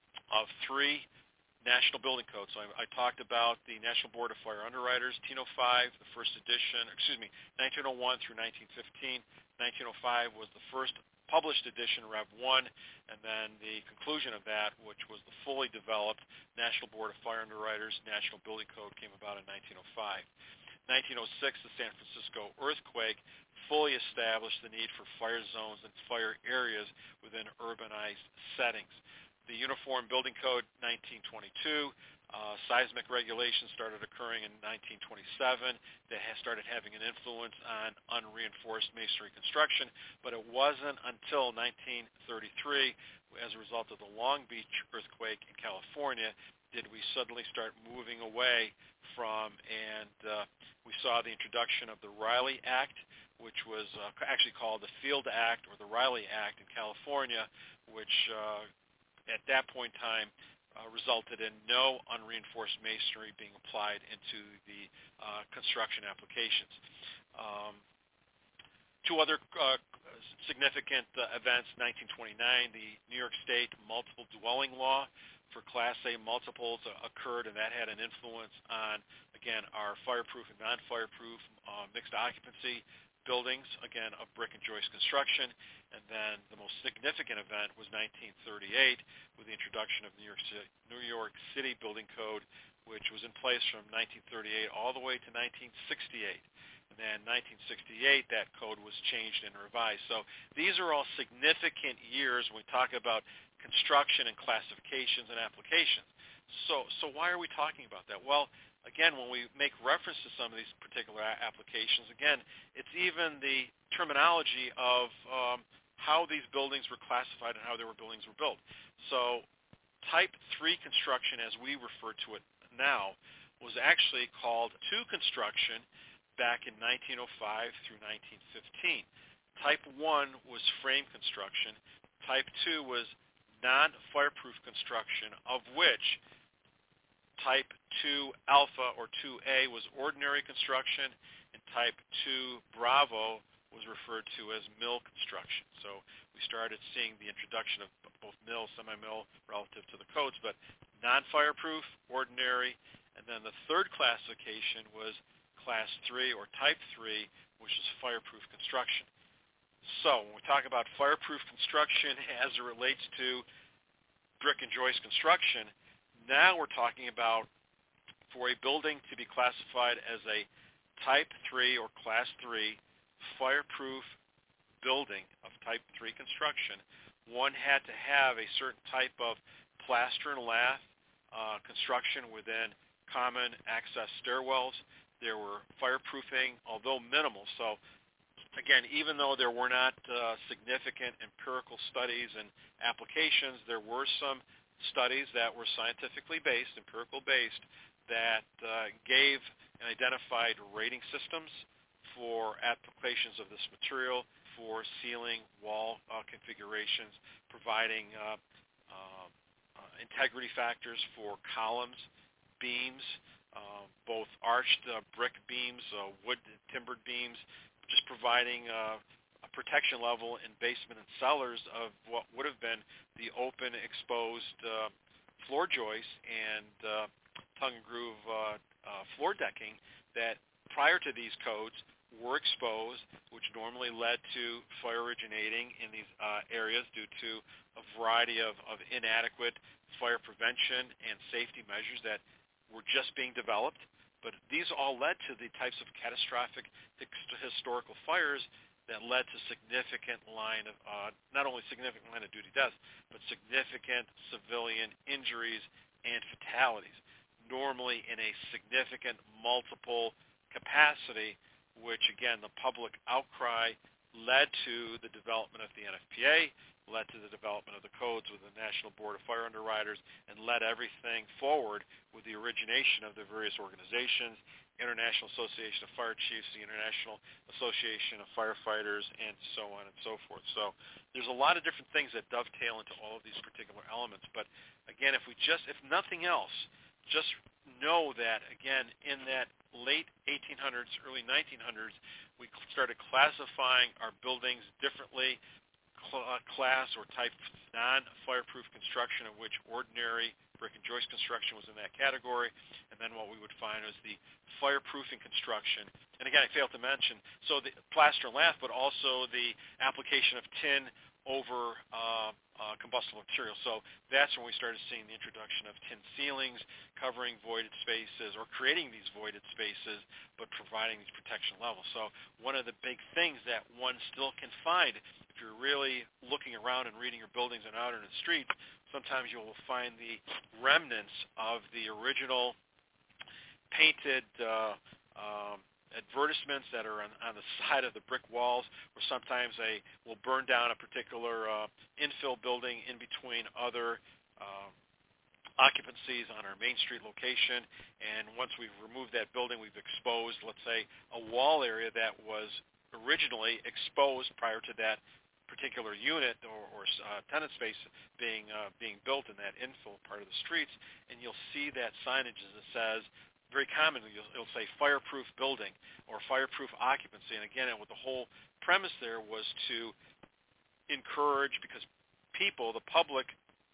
of three National Building Codes. So I, I talked about the National Board of Fire Underwriters, T N O five, the first edition, excuse me, nineteen oh one through nineteen fifteen. nineteen oh five was the first published edition, Rev one, and then the conclusion of that, which was the fully developed National Board of Fire Underwriters National Building Code, came about in nineteen oh five. nineteen oh six, the San Francisco earthquake fully established the need for fire zones and fire areas within urbanized settings. The Uniform Building Code, nineteen twenty-two, uh, seismic regulations started occurring in nineteen twenty-seven that has started having an influence on unreinforced masonry construction, but it wasn't until nineteen thirty-three, as a result of the Long Beach earthquake in California, did we suddenly start moving away from, and uh, we saw the introduction of the Riley Act, which was uh, actually called the Field Act or the Riley Act in California, which uh, at that point in time uh, resulted in no unreinforced masonry being applied into the uh, construction applications. Um, two other uh, significant uh, events, nineteen twenty-nine, the New York State multiple dwelling law for Class A multiples uh, occurred, and that had an influence on, again, our fireproof and non-fireproof uh, mixed occupancy buildings, again, of brick and joist construction. And then the most significant event was nineteen thirty-eight with the introduction of New York City, New York City Building Code, which was in place from nineteen thirty-eight all the way to nineteen sixty-eight. And then nineteen sixty-eight, that code was changed and revised. So these are all significant years when we talk about construction and classifications and applications. So, so why are we talking about that? Well, again, when we make reference to some of these particular a- applications, again, it's even the terminology of um, how these buildings were classified and how their buildings were built. So type three construction, as we refer to it now, was actually called two construction back in nineteen oh five through nineteen fifteen. Type one was frame construction. Type two was non-fireproof construction, of which Type two Alpha or two A was ordinary construction, and Type two Bravo was referred to as mill construction. So we started seeing the introduction of both mill, semi-mill relative to the codes, but non-fireproof, ordinary, and then the third classification was Class three or Type three, which is fireproof construction. So when we talk about fireproof construction as it relates to brick and joist construction, now we're talking about for a building to be classified as a Type three or Class three fireproof building of Type three construction, one had to have a certain type of plaster and lath uh, construction within common access stairwells. There were fireproofing, although minimal. So again, even though there were not uh, significant empirical studies and applications, there were some studies that were scientifically based, empirical based, that uh, gave and identified rating systems for applications of this material for ceiling, wall uh, configurations, providing uh, uh, uh, integrity factors for columns, beams, uh, both arched uh, brick beams, uh, wood timbered beams, just providing uh, a protection level in basement and cellars of what would have been the open, exposed uh, floor joists and uh, tongue and groove uh, uh, floor decking that prior to these codes were exposed, which normally led to fire originating in these uh, areas due to a variety of, of inadequate fire prevention and safety measures that were just being developed. But these all led to the types of catastrophic historical fires that led to significant line of, uh, not only significant line of duty deaths, but significant civilian injuries and fatalities, normally in a significant multiple capacity, which again, the public outcry led to the development of the N F P A, led to the development of the codes with the National Board of Fire Underwriters, and led everything forward with the origination of the various organizations, International Association of Fire Chiefs, the International Association of Firefighters, and so on and so forth. So there's a lot of different things that dovetail into all of these particular elements. But again, if we just, if nothing else, just know that, again, in that late eighteen hundreds, early nineteen hundreds, we started classifying our buildings differently, class or type non-fireproof construction, of which ordinary brick and joist construction was in that category, and then what we would find was the fireproofing construction. And again, I failed to mention, so the plaster and lath, but also the application of tin over uh, uh, combustible material. So that's when we started seeing the introduction of tin ceilings, covering voided spaces or creating these voided spaces, but providing these protection levels. So one of the big things that one still can find if you're really looking around and reading your buildings and out in the streets, sometimes you will find the remnants of the original painted uh, um, advertisements that are on, on the side of the brick walls, or sometimes they will burn down a particular uh, infill building in between other uh, occupancies on our Main Street location. And once we've removed that building, we've exposed, let's say, a wall area that was originally exposed prior to that particular unit or, or uh, tenant space being uh, being built in that infill part of the streets. And you'll see that signage that says, very commonly, you'll, it'll say fireproof building or fireproof occupancy. And again, what the whole premise there was to encourage, because people, the public,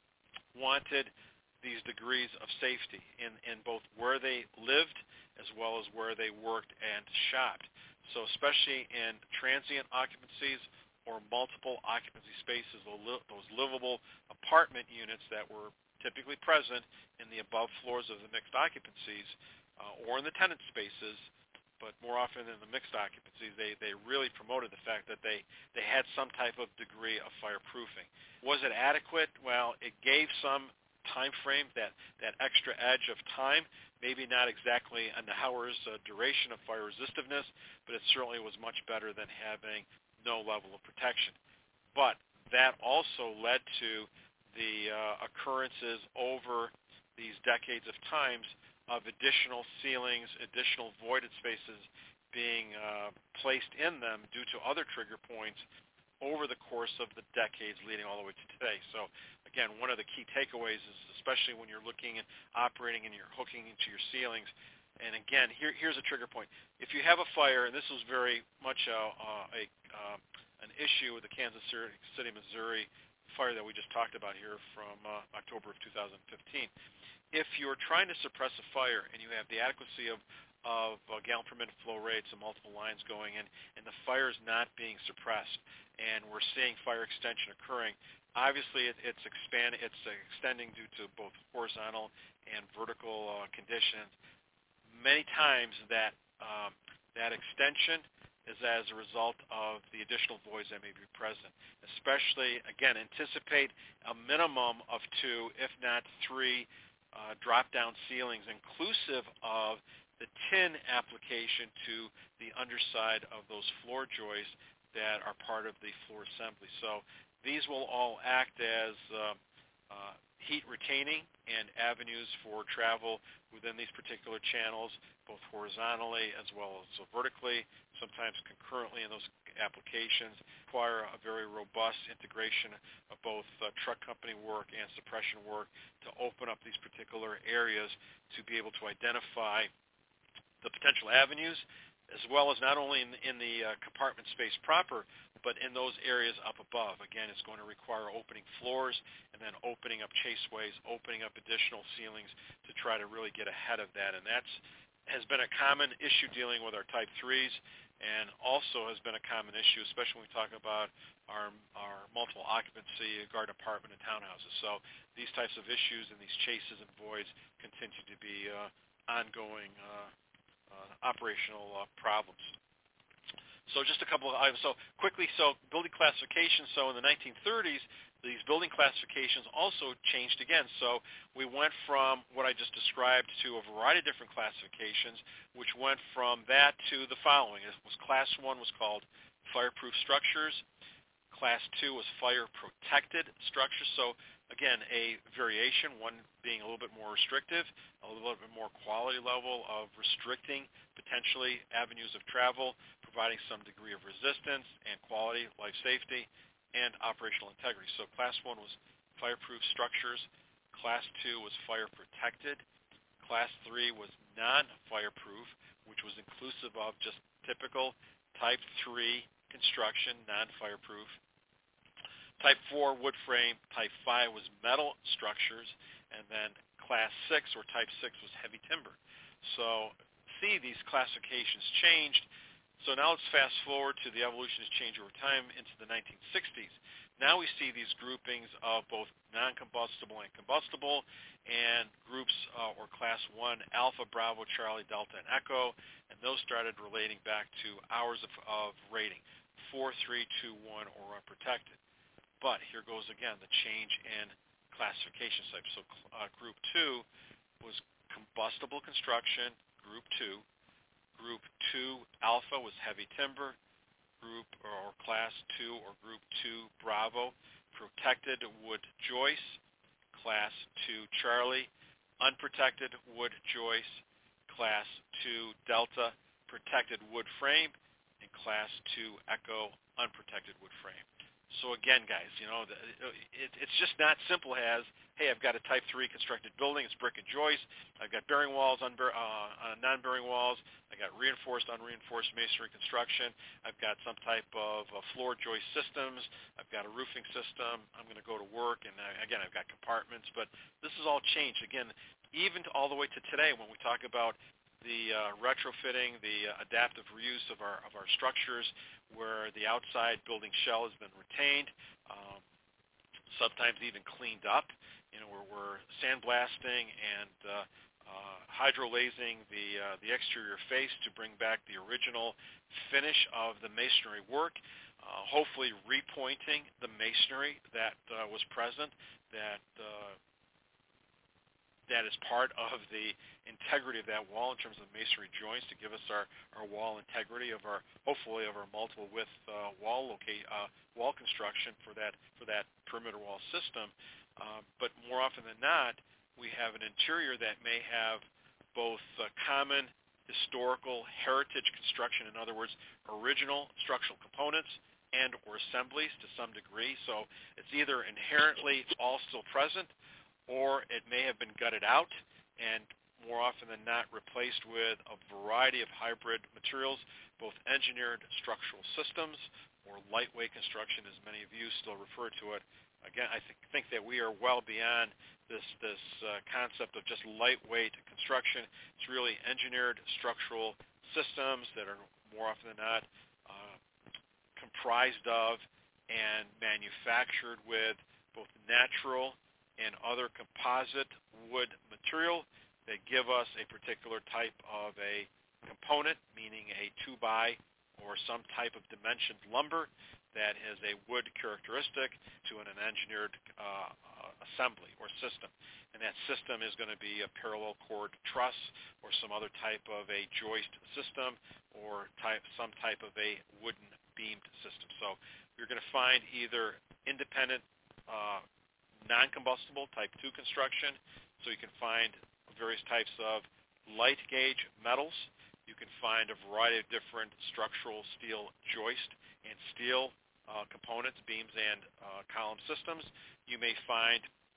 wanted these degrees of safety in, in both where they lived as well as where they worked and shopped. So especially in transient occupancies or multiple occupancy spaces, those livable apartment units that were typically present in the above floors of the mixed occupancies, Uh, or in the tenant spaces, but more often in the mixed occupancies, they, they really promoted the fact that they, they had some type of degree of fireproofing. Was it adequate? Well, it gave some time frame, that, that extra edge of time, maybe not exactly an hour's uh, duration of fire resistiveness, but it certainly was much better than having no level of protection. But that also led to the uh, occurrences over these decades of times of additional ceilings, additional voided spaces being uh, placed in them due to other trigger points over the course of the decades leading all the way to today. So again, one of the key takeaways is, especially when you're looking and operating and you're hooking into your ceilings, and again, here, here's a trigger point. If you have a fire, and this was very much a, a, uh, an issue with the Kansas City, Missouri fire that we just talked about here from uh, October of two thousand fifteen. If you're trying to suppress a fire and you have the adequacy of of uh, gallon per minute flow rates and multiple lines going in, and the fire is not being suppressed, and we're seeing fire extension occurring, obviously it, it's expand, it's uh, extending due to both horizontal and vertical uh, conditions. Many times that um, that extension is as a result of the additional voids that may be present. Especially, again, anticipate a minimum of two, if not three, uh, drop-down ceilings, inclusive of the tin application to the underside of those floor joists that are part of the floor assembly. So these will all act as uh, uh, heat retaining and avenues for travel within these particular channels, both horizontally as well as vertically, sometimes concurrently in those applications. Require a very robust integration of both uh, truck company work and suppression work to open up these particular areas to be able to identify the potential avenues, as well as not only in, in the uh, compartment space proper, but in those areas up above. Again, it's going to require opening floors and then opening up chaseways, opening up additional ceilings to try to really get ahead of that. And that's has been a common issue dealing with our Type threes, and also has been a common issue, especially when we talk about our, our multiple occupancy garden apartment and townhouses. So these types of issues and these chases and voids continue to be uh, ongoing uh, uh, operational uh, problems. So just a couple of items. So quickly, so building classification. So in the nineteen thirties, these building classifications also changed again. So we went from what I just described to a variety of different classifications, which went from that to the following. It was Class one was called fireproof structures. Class two was fire protected structures. So again, a variation, one being a little bit more restrictive, a little bit more quality level of restricting potentially avenues of travel, providing some degree of resistance and quality, life safety, and operational integrity. So class one was fireproof structures. Class two was fire protected. Class three was non-fireproof, which was inclusive of just typical type three construction, non-fireproof. Type four, wood frame. Type five was metal structures. And then class six, or type six, was heavy timber. So see, these classifications changed. So now let's fast forward to the evolution has changed over time into the nineteen sixties. Now we see these groupings of both non-combustible and combustible, and groups uh, or class one, Alpha, Bravo, Charlie, Delta, and Echo, and those started relating back to hours of, of rating, four, three, two, one, or unprotected. But here goes again the change in classification type. So uh, group two was combustible construction, group two. Group two Alpha was heavy timber. Group or class two or group two Bravo, protected wood joist. Class two Charlie, unprotected wood joist. Class two Delta, protected wood frame. And class two Echo, unprotected wood frame. So again, guys, you know, it, it's just not simple as, hey, I've got a type three constructed building, it's brick and joist, I've got bearing walls, unbear, uh, non-bearing walls, I've got reinforced, unreinforced masonry construction, I've got some type of uh, floor joist systems, I've got a roofing system, I'm going to go to work, and uh, again, I've got compartments, but this has all changed. Again, even to all the way to today when we talk about the uh, retrofitting, the uh, adaptive reuse of our of our structures, where the outside building shell has been retained, um, sometimes even cleaned up. You know, where we're sandblasting and uh, uh, hydrolasing the uh, the exterior face to bring back the original finish of the masonry work. Uh, hopefully, repointing the masonry that uh, was present, that uh, that is part of the integrity of that wall in terms of masonry joints to give us our, our wall integrity of our, hopefully, of our multiple width uh, wall locate, uh, wall construction for that for that perimeter wall system. Uh, but more often than not, we have an interior that may have both uh, common historical heritage construction, in other words, original structural components and or assemblies to some degree. So it's either inherently all still present, or it may have been gutted out and more often than not replaced with a variety of hybrid materials, both engineered structural systems or lightweight construction, as many of you still refer to it. Again, I th- think that we are well beyond this this uh, concept of just lightweight construction. It's really engineered structural systems that are more often than not uh, comprised of and manufactured with both natural and other composite wood material that give us a particular type of a component, meaning a two-by or some type of dimensioned lumber that has a wood characteristic to an engineered uh, assembly or system. And that system is going to be a parallel cord truss or some other type of a joist system or type, some type of a wooden beamed system. So you're going to find either independent uh, non-combustible type two construction, so you can find various types of light gauge metals. You can find a variety of different structural steel joist and steel uh, components, beams, and uh, column systems. You may find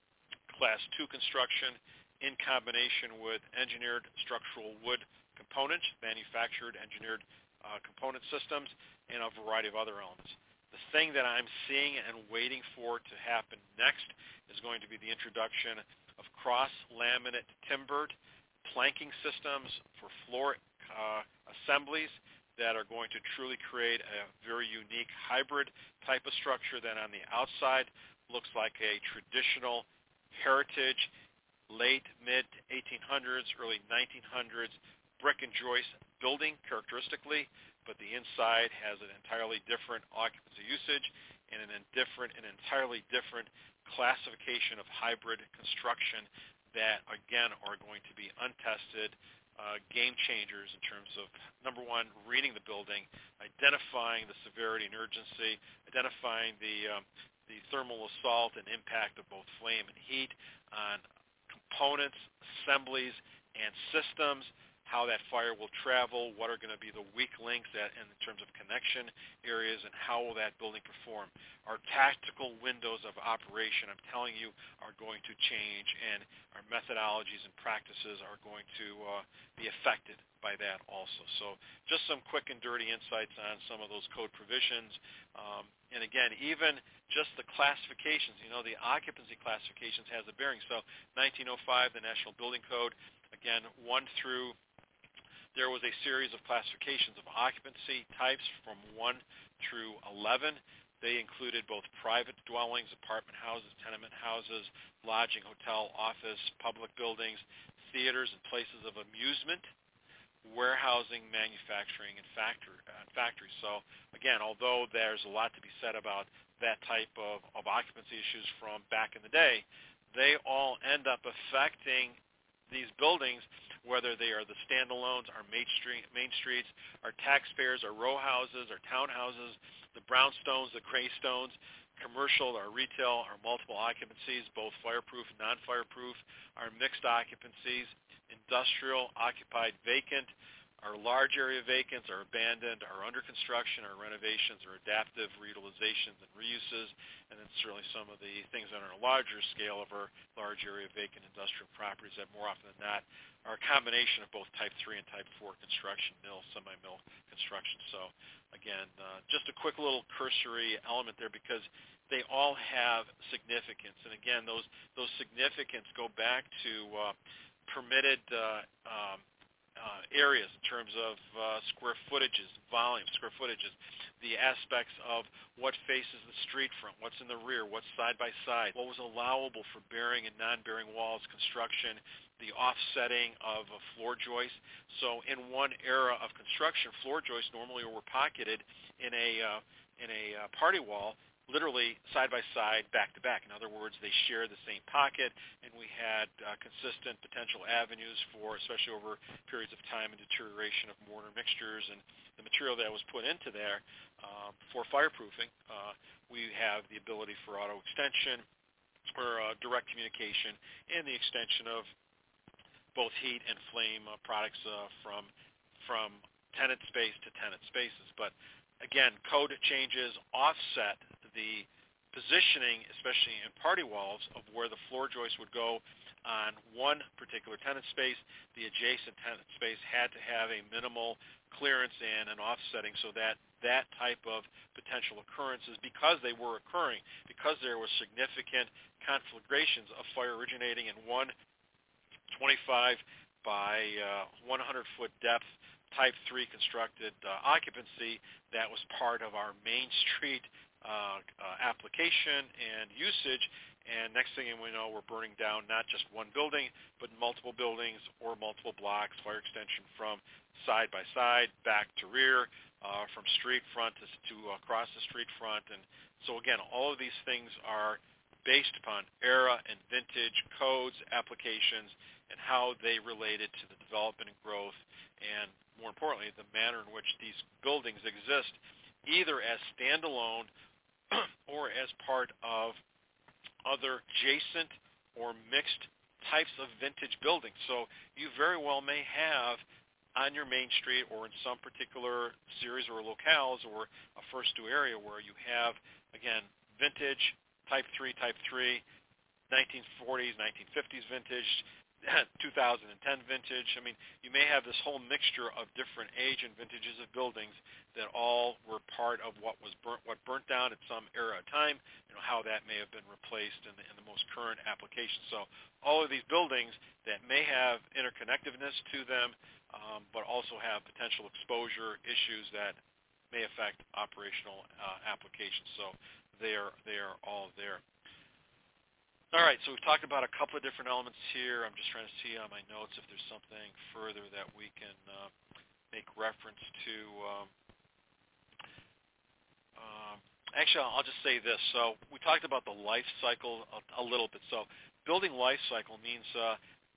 class two construction in combination with engineered structural wood components, manufactured engineered uh, component systems, and a variety of other elements. The thing that I'm seeing and waiting for to happen next is going to be the introduction of cross-laminate timbered planking systems for floor uh, assemblies that are going to truly create a very unique hybrid type of structure that on the outside looks like a traditional heritage, late, mid eighteen hundreds, early nineteen hundreds brick and joist building characteristically, but the inside has an entirely different occupancy usage and an different, an entirely different classification of hybrid construction that, again, are going to be untested uh, game changers in terms of, number one, reading the building, identifying the severity and urgency, identifying the, um, the thermal assault and impact of both flame and heat on components, assemblies, and systems, how that fire will travel, what are going to be the weak links at, in terms of connection areas, and how will that building perform. Our tactical windows of operation, I'm telling you, are going to change, and our methodologies and practices are going to uh, be affected by that also. So just some quick and dirty insights on some of those code provisions. Um, and again, even just the classifications, you know, the occupancy classifications has a bearing. So nineteen oh five, the National Building Code, again, one through there was a series of classifications of occupancy types from one through eleven. They included both private dwellings, apartment houses, tenement houses, lodging, hotel, office, public buildings, theaters and places of amusement, warehousing, manufacturing, and factory, uh, factories. So again, although there's a lot to be said about that type of, of occupancy issues from back in the day, they all end up affecting these buildings, whether they are the standalones, our main, street, main streets, our taxpayers, our row houses, our townhouses, the brownstones, the graystones, commercial, our retail, our multiple occupancies, both fireproof and non-fireproof, our mixed occupancies, industrial, occupied, vacant, our large area vacants, our abandoned, our under construction, our renovations, our adaptive reutilizations and reuses, and then certainly some of the things on a larger scale of our large area vacant industrial properties that more often than not are a combination of both type three and type four construction, mill, semi-mill construction. So again, uh, just a quick little cursory element there because they all have significance. And again, those, those significance go back to uh, permitted uh, um, Uh, areas in terms of uh, square footages, volume, square footages, the aspects of what faces the street front, what's in the rear, what's side by side, what was allowable for bearing and non-bearing walls construction, the offsetting of a floor joist. So in one era of construction, floor joists normally were pocketed in a uh, in a uh, party wall, literally side by side, back to back. In other words, they share the same pocket, and we had uh, consistent potential avenues for, especially over periods of time and deterioration of mortar mixtures and the material that was put into there um, for fireproofing. Uh, we have the ability for auto extension or uh, direct communication and the extension of both heat and flame uh, products uh, from from tenant space to tenant spaces. But again, code changes offset the positioning, especially in party walls, of where the floor joist would go on one particular tenant space. The adjacent tenant space had to have a minimal clearance and an offsetting, so that that type of potential occurrences, because they were occurring, because there was significant conflagrations of fire originating in one twenty-five by uh, one hundred foot depth type three constructed uh, occupancy that was part of our Main Street uh, uh, application and usage. And next thing we know, we're burning down not just one building, but multiple buildings or multiple blocks, fire extension from side by side, back to rear, uh, from street front to, to across the street front. And so again, all of these things are based upon era and vintage codes, applications, and how they related to the development and growth, and more importantly, the manner in which these buildings exist, either as standalone or as part of other adjacent or mixed types of vintage buildings. So you very well may have on your Main Street or in some particular series or locales or a first due area where you have, again, vintage, type three, type three, nineteen forties, nineteen fifties vintage, two thousand ten vintage. I mean, you may have this whole mixture of different age and vintages of buildings that all were part of what was burnt, what burnt down at some era of time, you know, how that may have been replaced in the, in the most current application. So all of these buildings that may have interconnectedness to them, um, but also have potential exposure issues that may affect operational uh, applications. So they are, they are all there. All right, so we've talked about a couple of different elements here. I'm just trying to see on my notes if there's something further that we can uh, make reference to. Um, um, actually, I'll just say this. So we talked about the life cycle a, a little bit. So building life cycle means uh,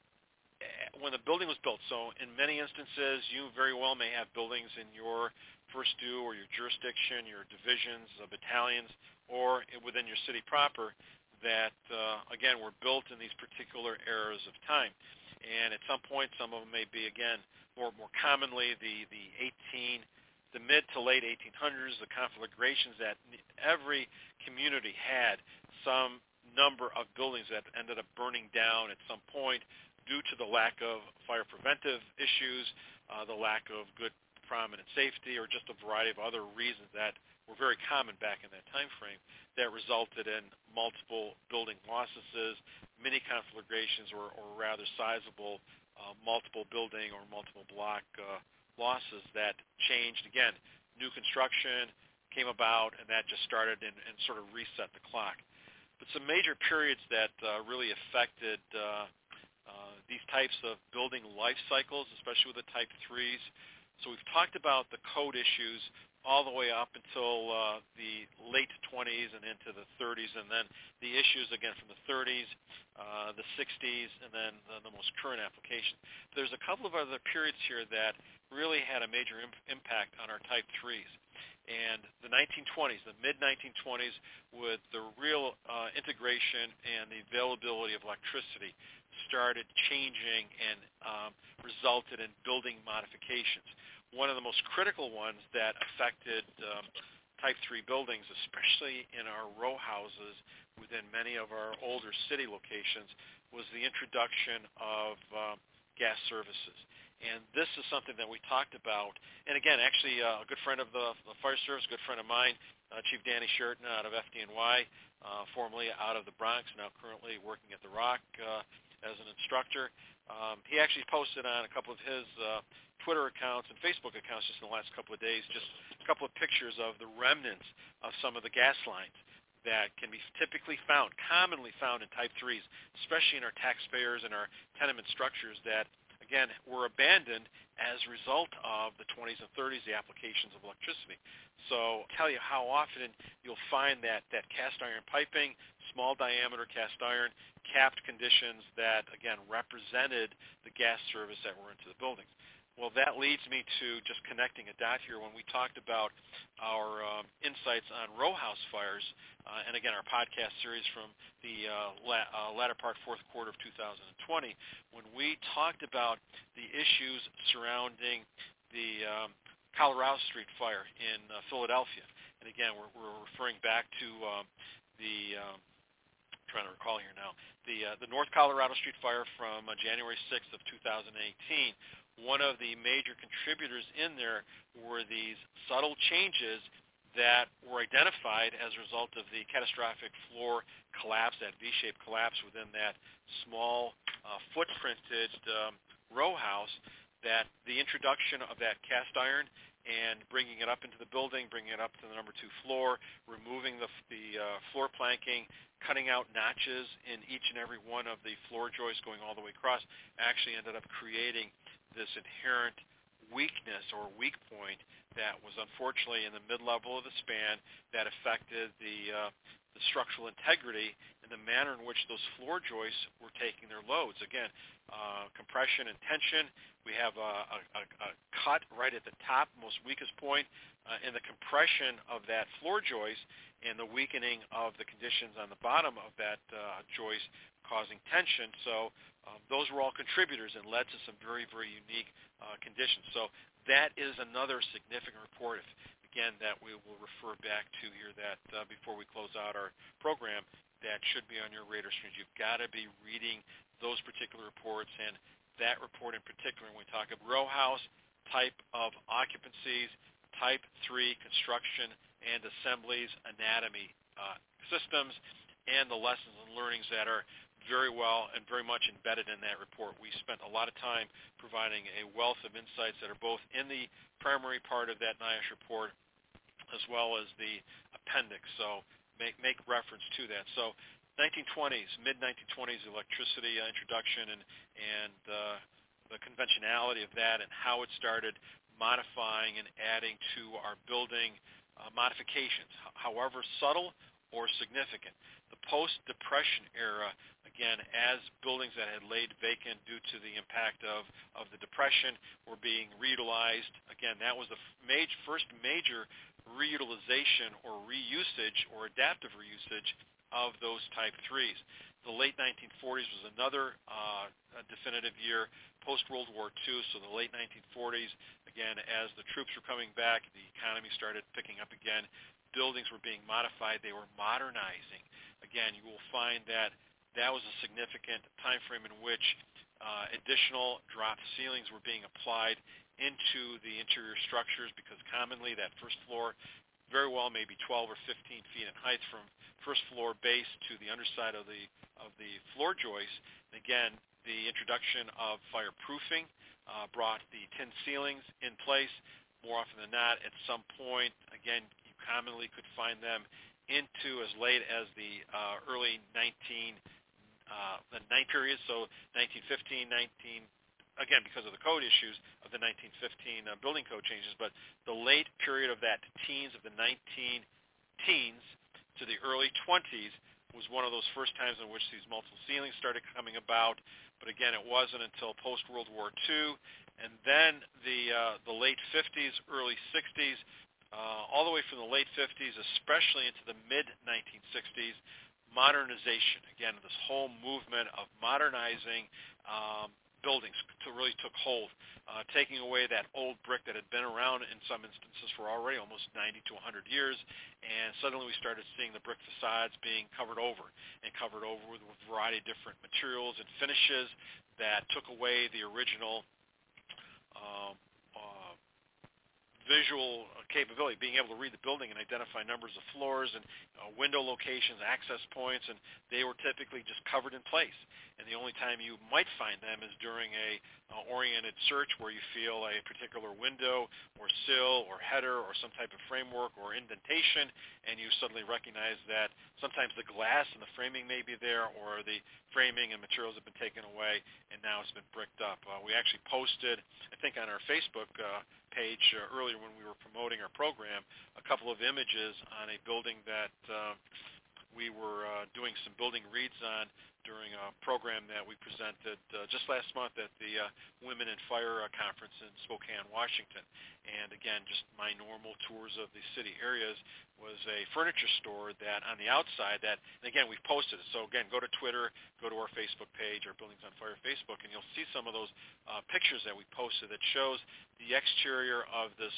when the building was built. So in many instances, you very well may have buildings in your first due or your jurisdiction, your divisions, uh, battalions, or within your city proper, that, uh, again, were built in these particular eras of time. And at some point, some of them may be, again, more more commonly the, the eighteen, the mid to late eighteen hundreds, the conflagrations that every community had some number of buildings that ended up burning down at some point due to the lack of fire preventive issues, uh, the lack of good prominent safety, or just a variety of other reasons that were very common back in that time frame that resulted in multiple building losses, many conflagrations, or, or rather sizable uh, multiple building or multiple block uh, losses that changed. Again, new construction came about, and that just started and, and sort of reset the clock. But some major periods that uh, really affected uh, uh, these types of building life cycles, especially with the type threes. So we've talked about the code issues all the way up until uh, the late twenties and into the thirties, and then the issues again from the thirties, uh, the sixties, and then the, the most current application. There's a couple of other periods here that really had a major imp- impact on our type threes. And the nineteen twenties, the mid nineteen twenties, with the real uh, integration and the availability of electricity, started changing and um, resulted in building modifications. One of the most critical ones that affected um, type three buildings, especially in our row houses within many of our older city locations, was the introduction of um, gas services. And this is something that we talked about. And again, actually uh, a good friend of the, the fire service, a good friend of mine, uh, Chief Danny Sheraton out of F D N Y, uh, formerly out of the Bronx, now currently working at the Rock uh, as an instructor. Um, he actually posted on a couple of his uh, Twitter accounts and Facebook accounts just in the last couple of days, just a couple of pictures of the remnants of some of the gas lines that can be typically found, commonly found in type threes, especially in our taxpayers and our tenement structures that, again, were abandoned as a result of the twenties and thirties, the applications of electricity. So I'll tell you how often you'll find that, that cast iron piping, small diameter cast iron, capped conditions that, again, represented the gas service that were into the buildings. Well, that leads me to just connecting a dot here when we talked about our um, insights on row house fires, uh, and again, our podcast series from the uh, la- uh, latter part fourth quarter of two thousand twenty, when we talked about the issues surrounding the um, Colorado Street fire in uh, Philadelphia. And again, we're, we're referring back to um, the, um, I'm trying to recall here now, the, uh, the North Colorado Street fire from uh, January sixth of two thousand eighteen. One of the major contributors in there were these subtle changes that were identified as a result of the catastrophic floor collapse, that V-shaped collapse within that small uh, footprinted um, row house, that the introduction of that cast iron and bringing it up into the building, bringing it up to the number two floor, removing the, the uh, floor planking, cutting out notches in each and every one of the floor joists going all the way across, actually ended up creating this inherent weakness or weak point that was unfortunately in the mid-level of the span that affected the, uh, the structural integrity and the manner in which those floor joists were taking their loads. Again, uh, compression and tension. We have a, a, a cut right at the top, most weakest point, uh, in the compression of that floor joist and the weakening of the conditions on the bottom of that uh, joist causing tension. So um, those were all contributors and led to some very, very unique uh, conditions. So that is another significant report, if, again, that we will refer back to here that uh, before we close out our program, that should be on your radar screen. You've got to be reading those particular reports, and that report in particular, when we talk of row house, type of occupancies, type three construction and assemblies, anatomy uh, systems, and the lessons and learnings that are very well and very much embedded in that report. We spent a lot of time providing a wealth of insights that are both in the primary part of that NIOSH report as well as the appendix. So make make reference to that. So nineteen twenties, mid nineteen twenties electricity introduction and, and uh, the conventionality of that and how it started modifying and adding to our building uh, modifications, however subtle or significant. The post-Depression era, again, as buildings that had laid vacant due to the impact of, of the Depression were being reutilized, again, that was the major, first major reutilization or reusage or adaptive reusage of those type threes. The late nineteen forties was another uh, definitive year, post-World War Two, so the late nineteen forties, again, as the troops were coming back, the economy started picking up again, buildings were being modified, they were modernizing. Again, you will find that that was a significant time frame in which uh, additional drop ceilings were being applied into the interior structures because commonly that first floor very well maybe twelve or fifteen feet in height from first floor base to the underside of the of the floor joist. And again, the introduction of fireproofing uh, brought the tin ceilings in place. More often than not, at some point, again, you commonly could find them into as late as the uh, early nineteen uh, the nine period, so nineteen fifteen, nineteen again, because of the code issues of the nineteen fifteen uh, building code changes, but the late period of that teens, of the nineteen teens to the early twenties was one of those first times in which these multiple ceilings started coming about. But again, it wasn't until post-World War Two, and then the uh, the late fifties, early sixties, uh, all the way from the late fifties, especially into the mid nineteen sixties, modernization. Again, this whole movement of modernizing um, buildings to really took hold, uh, taking away that old brick that had been around in some instances for already almost ninety to one hundred years, and suddenly we started seeing the brick facades being covered over, and covered over with a variety of different materials and finishes that took away the original um, uh, visual capability, being able to read the building and identify numbers of floors and uh, window locations, access points, and they were typically just covered in place. And the only time you might find them is during a uh, oriented search where you feel a particular window or sill or header or some type of framework or indentation, and you suddenly recognize that sometimes the glass and the framing may be there, or the framing and materials have been taken away, and now it's been bricked up. Uh, we actually posted, I think on our Facebook uh, page uh, earlier when we were promoting our program, a couple of images on a building that uh, we were uh, doing some building reads on during a program that we presented uh, just last month at the uh, Women in Fire uh, Conference in Spokane, Washington. And again, just my normal tours of the city areas was a furniture store that on the outside that, and again, we've posted it. So again, go to Twitter, go to our Facebook page, our Buildings on Fire Facebook, and you'll see some of those uh, pictures that we posted that shows the exterior of this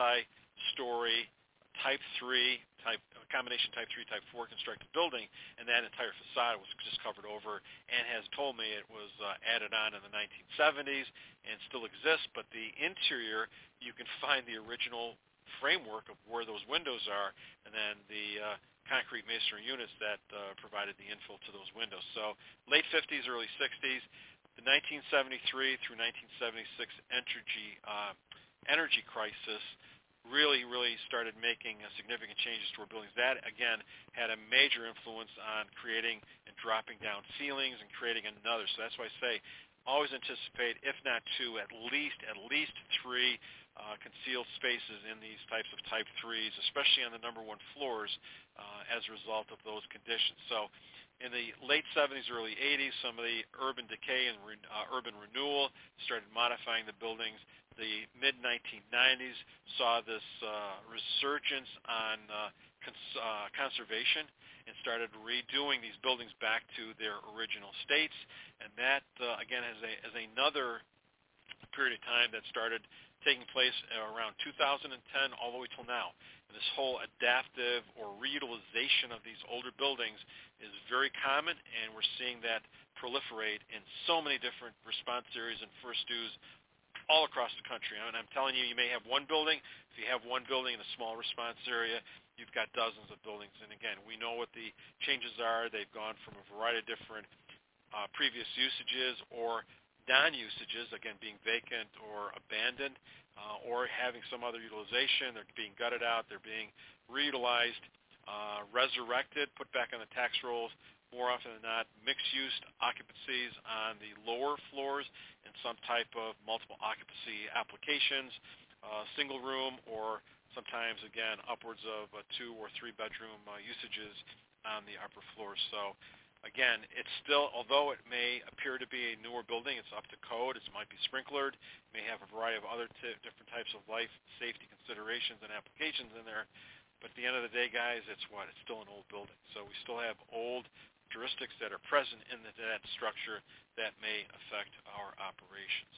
multi-story Type three, type combination Type three, Type four constructed building, and that entire facade was just covered over and has told me it was uh, added on in the nineteen seventies and still exists, but the interior, you can find the original framework of where those windows are, and then the uh, concrete masonry units that uh, provided the infill to those windows. So late fifties, early sixties, the nineteen seventy-three through nineteen seventy-six energy, uh, energy crisis really, really started making uh, significant changes to our buildings. That, again, had a major influence on creating and dropping down ceilings and creating another. So that's why I say always anticipate, if not two, at least at least three uh, concealed spaces in these types of Type threes, especially on the number one floors uh, as a result of those conditions. So in the late seventies, early eighties, some of the urban decay and re, uh, urban renewal started modifying the buildings. The mid nineteen nineties saw this uh, resurgence on uh, cons- uh, conservation and started redoing these buildings back to their original states. And that, uh, again, is, a, is another period of time that started taking place around two thousand ten all the way till now. And this whole adaptive or reutilization of these older buildings is very common, and we're seeing that proliferate in so many different response areas and first do's all across the country. I mean, I'm telling you, you may have one building. If you have one building in a small response area, you've got dozens of buildings. And again, we know what the changes are. They've gone from a variety of different uh, previous usages or non-usages, again, being vacant or abandoned, uh, or having some other utilization. They're being gutted out. They're being reutilized, uh, resurrected, put back on the tax rolls. More often than not, mixed-use occupancies on the lower floors and some type of multiple occupancy applications, uh, single room, or sometimes, again, upwards of uh, two or three bedroom uh, usages on the upper floors. So, again, it's still, although it may appear to be a newer building, it's up to code. It might be sprinklered. It may have a variety of other t- different types of life safety considerations and applications in there. But at the end of the day, guys, it's what? It's still an old building. So we still have old characteristics that are present in the, that structure that may affect our operations.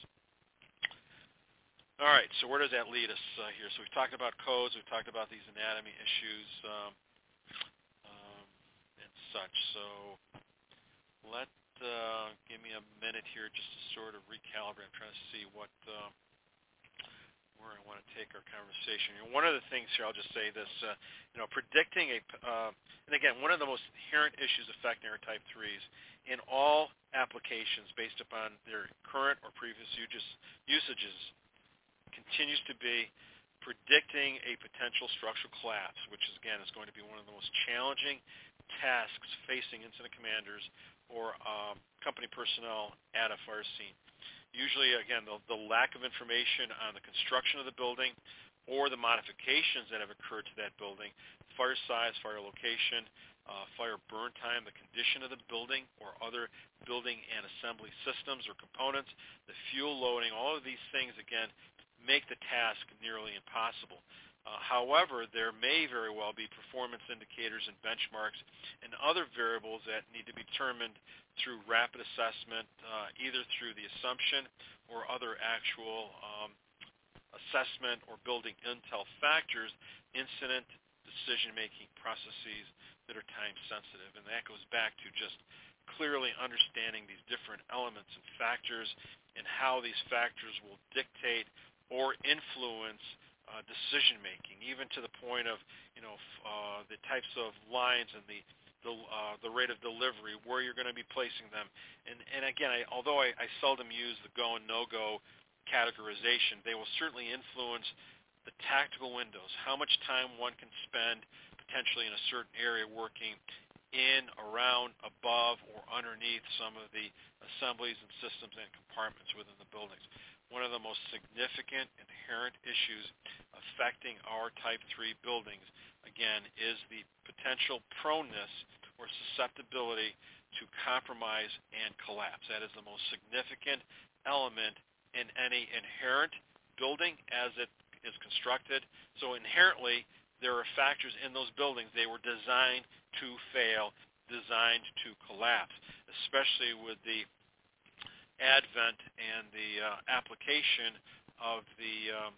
All right, so where does that lead us uh, here? So we've talked about codes, we've talked about these anatomy issues um, um, and such. So let uh, give me a minute here just to sort of recalibrate. I'm trying to see what uh, where I want to take our conversation. You know, one of the things here, I'll just say this, uh, you know, predicting a, uh, and again, one of the most inherent issues affecting our Type threes in all applications based upon their current or previous uses, usages continues to be predicting a potential structural collapse, which is, again, is going to be one of the most challenging tasks facing incident commanders or um, company personnel at a fire scene. Usually, again, the, the lack of information on the construction of the building or the modifications that have occurred to that building, fire size, fire location, uh, fire burn time, the condition of the building or other building and assembly systems or components, the fuel loading, all of these things, again, make the task nearly impossible. Uh, however, there may very well be performance indicators and benchmarks and other variables that need to be determined through rapid assessment, uh, either through the assumption or other actual um, assessment or building intel factors, incident decision-making processes that are time-sensitive. And that goes back to just clearly understanding these different elements and factors and how these factors will dictate or influence uh, decision-making, even to the point of, you know, uh, the types of lines and the the, uh, the rate of delivery, where you're going to be placing them. And, and again, I, although I, I seldom use the go and no-go categorization, they will certainly influence the tactical windows, how much time one can spend potentially in a certain area working in, around, above, or underneath some of the assemblies and systems and compartments within the buildings. One of the most significant inherent issues affecting our Type three buildings, again, is the potential proneness susceptibility to compromise and collapse. That is the most significant element in any inherent building as it is constructed. So inherently, there are factors in those buildings. They were designed to fail, designed to collapse, especially with the advent and the uh, application of the um,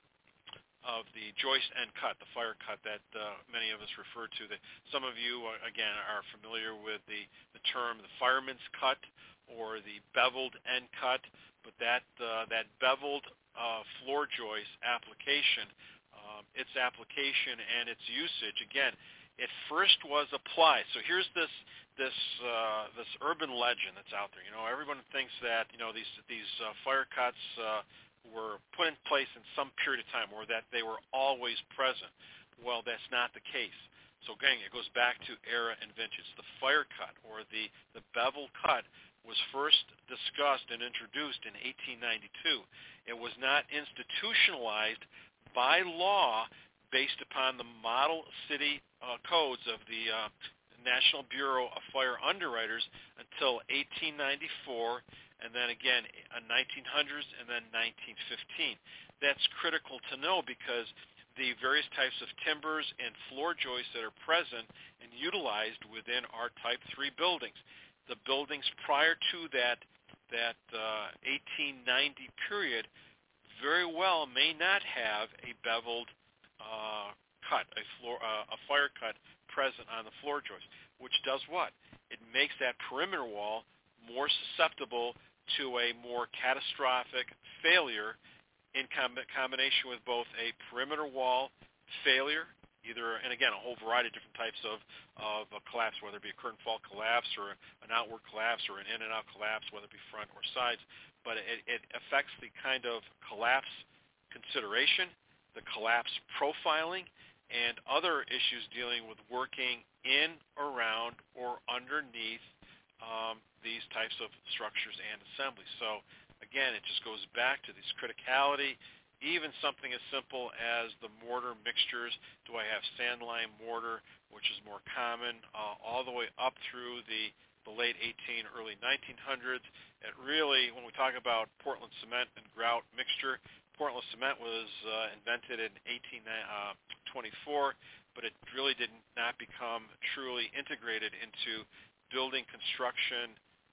of the joist end cut, the fire cut that uh, many of us refer to. That some of you, uh, again, are familiar with the, the term the fireman's cut or the beveled end cut, but that uh, that beveled uh, floor joist application, um, its application and its usage, again, it first was applied. So here's this this uh, this urban legend that's out there. You know, everyone thinks that you know these these uh, fire cuts uh, were put in place in some period of time, or that they were always present. Well, that's not the case. So again, it goes back to era and vintage. The fire cut, or the the bevel cut, was first discussed and introduced in eighteen ninety-two. It was not institutionalized by law based upon the model city uh, codes of the uh, National Bureau of Fire Underwriters until eighteen ninety-four, and then again in nineteen hundreds, and then nineteen fifteen. That's critical to know because the various types of timbers and floor joists that are present and utilized within our Type three buildings. The buildings prior to that that uh, eighteen ninety period very well may not have a beveled uh, cut, a floor, uh, a fire cut present on the floor joist, which does what? It makes that perimeter wall more susceptible to a more catastrophic failure in com- combination with both a perimeter wall failure, either, and again, a whole variety of different types of, of a collapse, whether it be a curtain fault collapse or an outward collapse or an in and out collapse, whether it be front or sides, but it, it affects the kind of collapse consideration, the collapse profiling, and other issues dealing with working in, around, or underneath um, these types of structures and assemblies. So again, it just goes back to this criticality, even something as simple as the mortar mixtures. Do I have sand lime mortar, which is more common, uh, all the way up through the, the late eighteen, early nineteen hundreds. It really, when we talk about Portland cement and grout mixture, Portland cement was uh, invented in eighteen twenty-four, but it really did not become truly integrated into building construction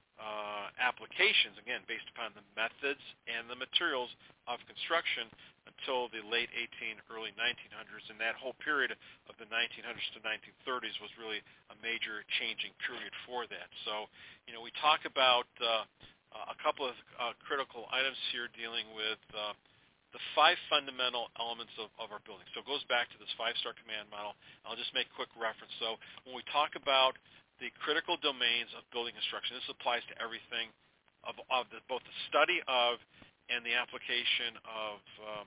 uh, applications, again, based upon the methods and the materials of construction until the late eighteen, early nineteen hundreds. And that whole period of the nineteen hundreds to nineteen thirties was really a major changing period for that. So, you know, we talk about uh, a couple of uh, critical items here dealing with uh, the five fundamental elements of, of our building. So it goes back to this five-star command model. I'll just make quick reference. So when we talk about the critical domains of building construction, this applies to everything of, of the, both the study of and the application of, um,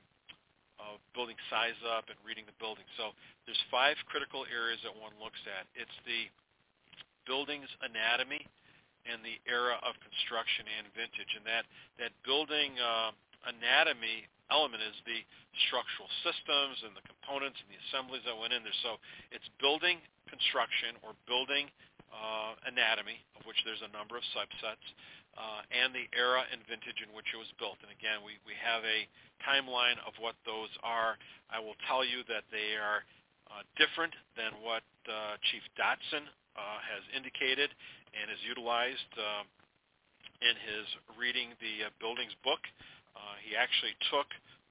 of building size up and reading the building. So there's five critical areas that one looks at. It's the building's anatomy and the era of construction and vintage. And that, that building uh, anatomy element is the structural systems and the components and the assemblies that went in there. So it's building construction or building uh, anatomy, of which there's a number of subsets, uh, and the era and vintage in which it was built. And again, we, we have a timeline of what those are. I will tell you that they are uh, different than what uh, Chief Dotson uh, has indicated and has utilized uh, in his reading the uh, buildings book. Uh, he actually took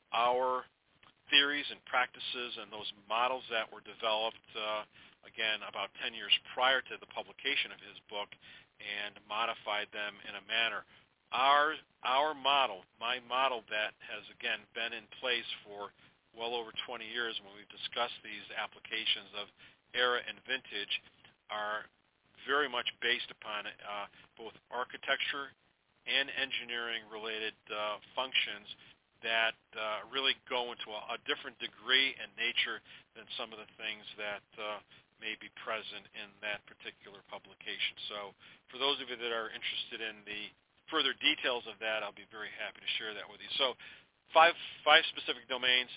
our theories and practices and those models that were developed, uh, again, about ten years prior to the publication of his book and modified them in a manner. Our, our model, my model that has, again, been in place for well over twenty years when we've discussed these applications of era and vintage, are very much based upon uh, both architecture and engineering-related uh, functions that uh, really go into a, a different degree and nature than some of the things that uh, may be present in that particular publication. So for those of you that are interested in the further details of that, I'll be very happy to share that with you. So five, five specific domains: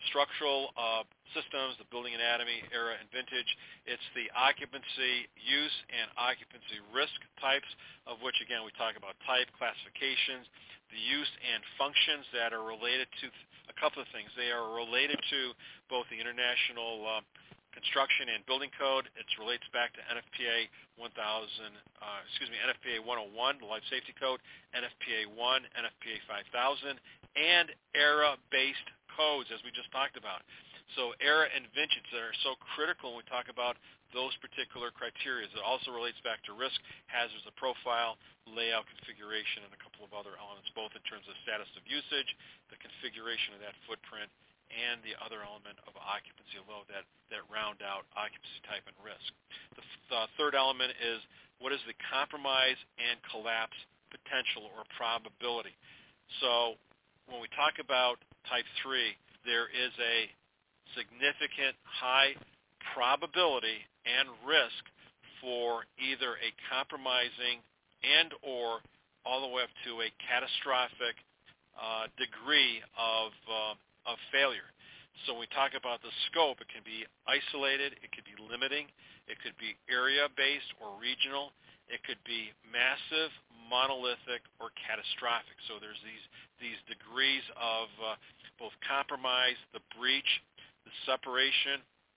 structural uh, systems, the building anatomy, era, and vintage. It's the occupancy use and occupancy risk types, of which, again, we talk about type, classifications, the use and functions that are related to a couple of things. They are related to both the International uh, Construction and Building Code. It relates back to N F P A one thousand, uh, excuse me, N F P A one oh one, the Life Safety Code, N F P A one, N F P A five thousand, and era-based codes, as we just talked about. So era and vintage are so critical when we talk about those particular criteria. It also relates back to risk, hazards of profile, layout, configuration, and a couple of other elements, both in terms of status of usage, the configuration of that footprint, and the other element of occupancy load that, that round out occupancy type and risk. The, the third element is what is the compromise and collapse potential or probability. So when we talk about type three, there is a significant high probability and risk for either a compromising and or all the way up to a catastrophic uh, degree of uh, of failure. So when we talk about the scope, it can be isolated, it could be limiting, it could be area-based or regional, it could be massive, monolithic, or catastrophic. So there's these these degrees of uh, both compromise, the breach, the separation,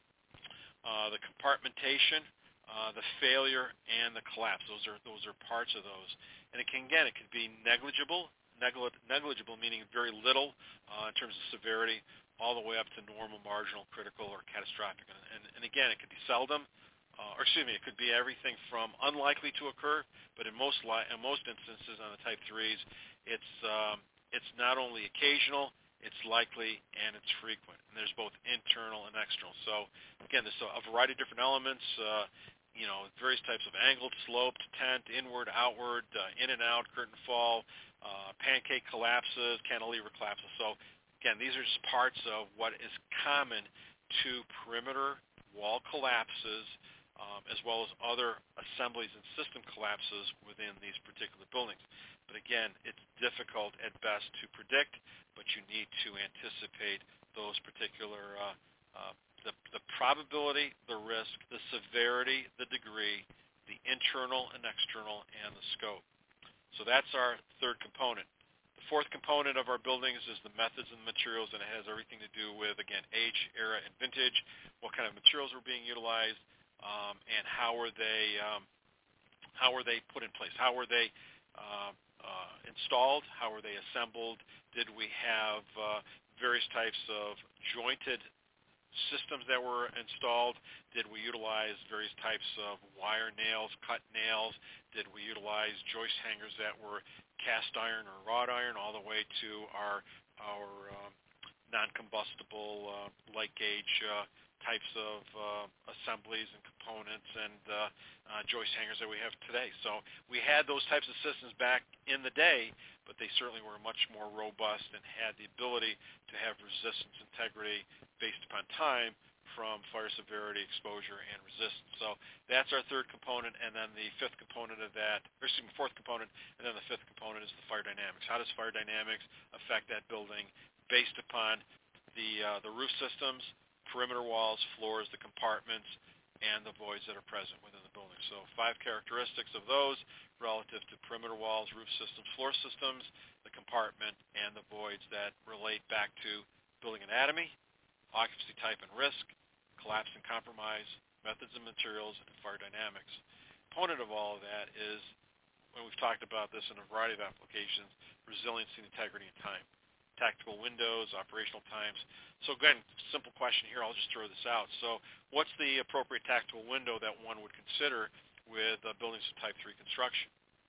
uh, the compartmentation, uh, the failure, and the collapse. Those are those are parts of those. And it can, again, it can be negligible, negligible meaning very little uh, in terms of severity, all the way up to normal, marginal, critical, or catastrophic. And, and, and again, it could be seldom, uh, or excuse me, it could be everything from unlikely to occur, but in most li- in most instances on the type threes, it's um, it's not only occasional, it's likely, and it's frequent. And there's both internal and external. So again, there's a variety of different elements. Uh, you know, various types of angled, sloped, tent, inward, outward, uh, in and out, curtain fall, uh, pancake collapses, cantilever collapses. So again, these are just parts of what is common to perimeter wall collapses, um, as well as other assemblies and system collapses within these particular buildings. But again, it's difficult at best to predict, but you need to anticipate those particular uh, uh, The, the probability, the risk, the severity, the degree, the internal and external, and the scope. So that's our third component. The fourth component of our buildings is the methods and materials, and it has everything to do with, again, age, era, and vintage, what kind of materials were being utilized, um, and how were they um, how were they put in place? How were they uh, uh, installed? How were they assembled? Did we have uh, various types of jointed systems that were installed? Did we utilize various types of wire nails, cut nails? Did we utilize joist hangers that were cast iron or wrought iron, all the way to our our um, non-combustible uh, light gauge uh, types of uh, assemblies and components and uh, uh, joist hangers that we have today? So we had those types of systems back in the day, but they certainly were much more robust and had the ability to have resistance, integrity based upon time from fire severity, exposure, and resistance. So that's our third component, and then the fifth component of that, or excuse me, fourth component, and then the fifth component is the fire dynamics. How does fire dynamics affect that building based upon the uh, the roof systems, perimeter walls, floors, the compartments, and the voids that are present within the building. So five characteristics of those relative to perimeter walls, roof systems, floor systems, the compartment, and the voids that relate back to building anatomy, occupancy type and risk, collapse and compromise, methods and materials, and fire dynamics. Component of all of that is, when we've talked about this in a variety of applications, resiliency, integrity, and time. Tactical windows, operational times. So again, simple question here, I'll just throw this out. So what's the appropriate tactical window that one would consider with uh, buildings of type three construction?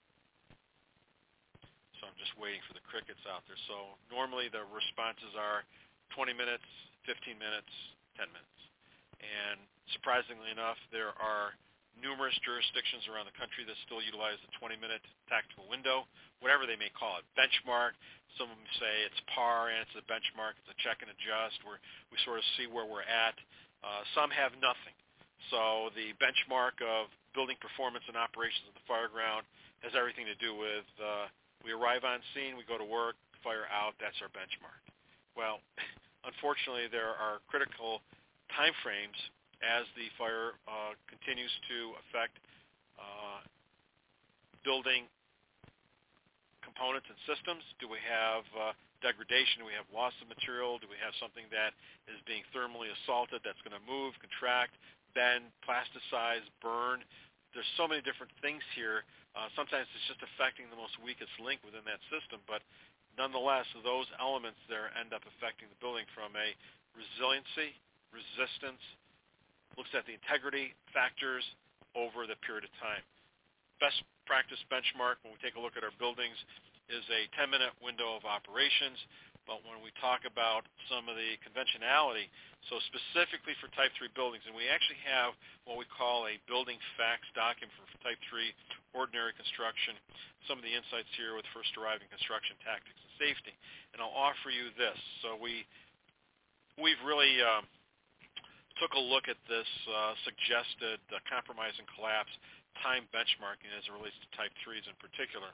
So I'm just waiting for the crickets out there. So normally the responses are twenty minutes, fifteen minutes, ten minutes. And surprisingly enough, there are numerous jurisdictions around the country that still utilize the twenty-minute tactical window, whatever they may call it. Benchmark, some of them say it's par and it's a benchmark, it's a check and adjust, where we sort of see where we're at. Uh, some have nothing. So the benchmark of building performance and operations of the fire ground has everything to do with uh, we arrive on scene, we go to work, fire out, that's our benchmark. Well, unfortunately, there are critical time frames as the fire uh, continues to affect uh, building components and systems. Do we have uh, degradation? Do we have loss of material? Do we have something that is being thermally assaulted that's going to move, contract, bend, plasticize, burn? There's so many different things here. Uh, sometimes it's just affecting the most weakest link within that system, but nonetheless, those elements there end up affecting the building from a resiliency, resistance, looks at the integrity factors over the period of time. Best practice benchmark when we take a look at our buildings is a ten-minute window of operations, but when we talk about some of the conventionality, so specifically for Type three buildings, and we actually have what we call a building facts document for Type three ordinary construction, some of the insights here with first arriving construction tactics and safety, and I'll offer you this. So we, we've really um, took a look at this uh, suggested uh, compromise and collapse time benchmarking as it relates to Type threes in particular,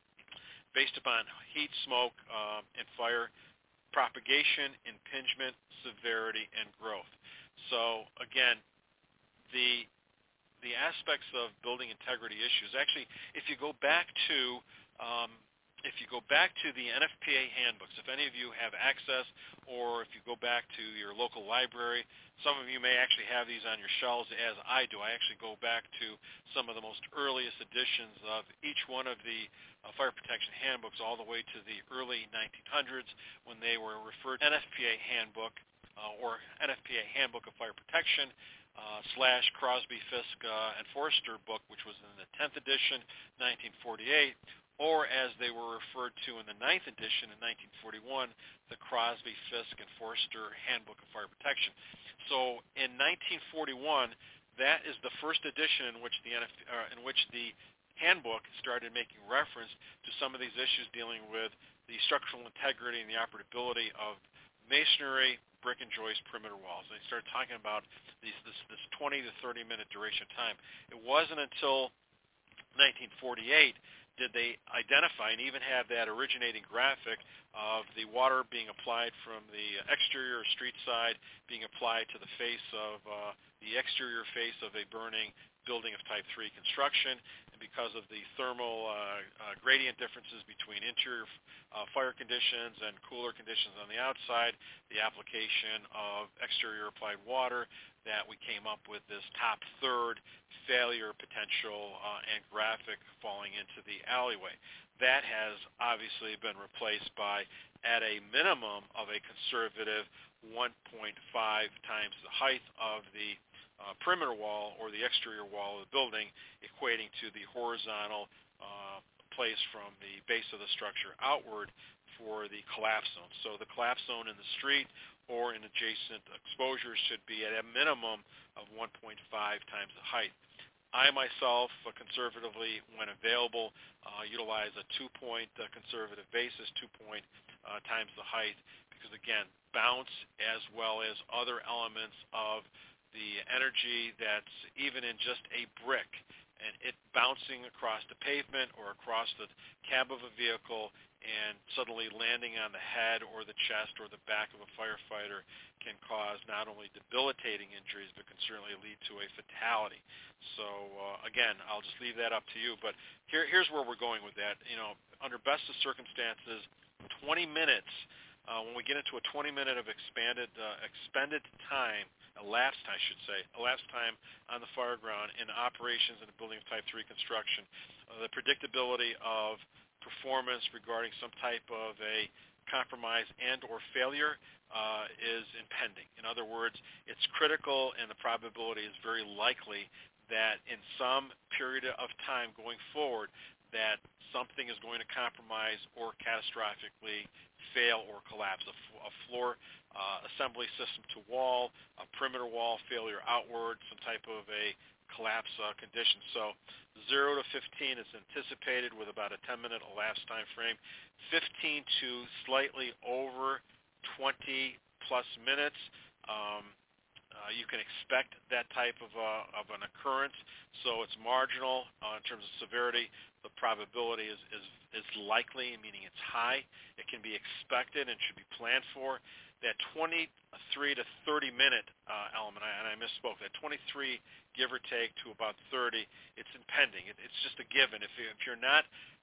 based upon heat, smoke, um, and fire, propagation, impingement, severity, and growth. So again, the the aspects of building integrity issues, actually, if you go back to um, if you go back to the N F P A handbooks, if any of you have access, or if you go back to your local library, some of you may actually have these on your shelves as I do. I actually go back to some of the most earliest editions of each one of the uh, fire protection handbooks all the way to the early nineteen hundreds when they were referred to N F P A handbook uh, or N F P A Handbook of Fire Protection uh, slash Crosby, Fisk, uh, and Forster book, which was in the tenth edition, nineteen forty-eight, or as they were referred to in the ninth edition in nineteen forty-one, the Crosby, Fisk, and Forster Handbook of Fire Protection. So in nineteen forty-one, that is the first edition in which the uh, in which the handbook started making reference to some of these issues dealing with the structural integrity and the operability of masonry, brick and joist perimeter walls. They started talking about these, this, this twenty to thirty minute duration time. It wasn't until nineteen forty-eight did they identify and even have that originating graphic of the water being applied from the exterior street side being applied to the face of uh, the exterior face of a burning building of Type three construction, and because of the thermal uh, uh, gradient differences between interior uh, fire conditions and cooler conditions on the outside, the application of exterior applied water, that we came up with this top third failure potential uh, and graphic falling into the alleyway. That has obviously been replaced by, at a minimum of a conservative one point five times the height of the uh, perimeter wall or the exterior wall of the building, equating to the horizontal uh, place from the base of the structure outward for the collapse zone. So the collapse zone in the street or in adjacent exposures should be at a minimum of one point five times the height. I myself, uh, conservatively, when available, uh, utilize a two-point uh, conservative basis, two-point uh, times the height, because again, bounce as well as other elements of the energy that's even in just a brick, and it bouncing across the pavement or across the cab of a vehicle and suddenly landing on the head or the chest or the back of a firefighter can cause not only debilitating injuries, but can certainly lead to a fatality. So uh, again, I'll just leave that up to you. But here, here's where we're going with that. You know, under best of circumstances, twenty minutes, uh, when we get into a twenty minute of expanded, uh, expended time, elapsed, I should say, elapsed time on the fire ground in operations in a building of Type three construction, uh, the predictability of performance regarding some type of a compromise and or failure uh, is impending. In other words, it's critical and the probability is very likely that in some period of time going forward that something is going to compromise or catastrophically fail or collapse. A, f- a floor uh, assembly system to wall, a perimeter wall failure outward, some type of a collapse uh, condition. So zero to fifteen is anticipated with about a ten minute elapsed time frame. fifteen to slightly over twenty plus minutes. Um, Uh, you can expect that type of, uh, of an occurrence, so it's marginal uh, in terms of severity. The probability is, is, is likely, meaning it's high. It can be expected and should be planned for. That twenty-three to thirty minute uh, element, and I misspoke, that twenty-three give or take to about thirty, it's impending. It, it's just a given. If, you, if you're not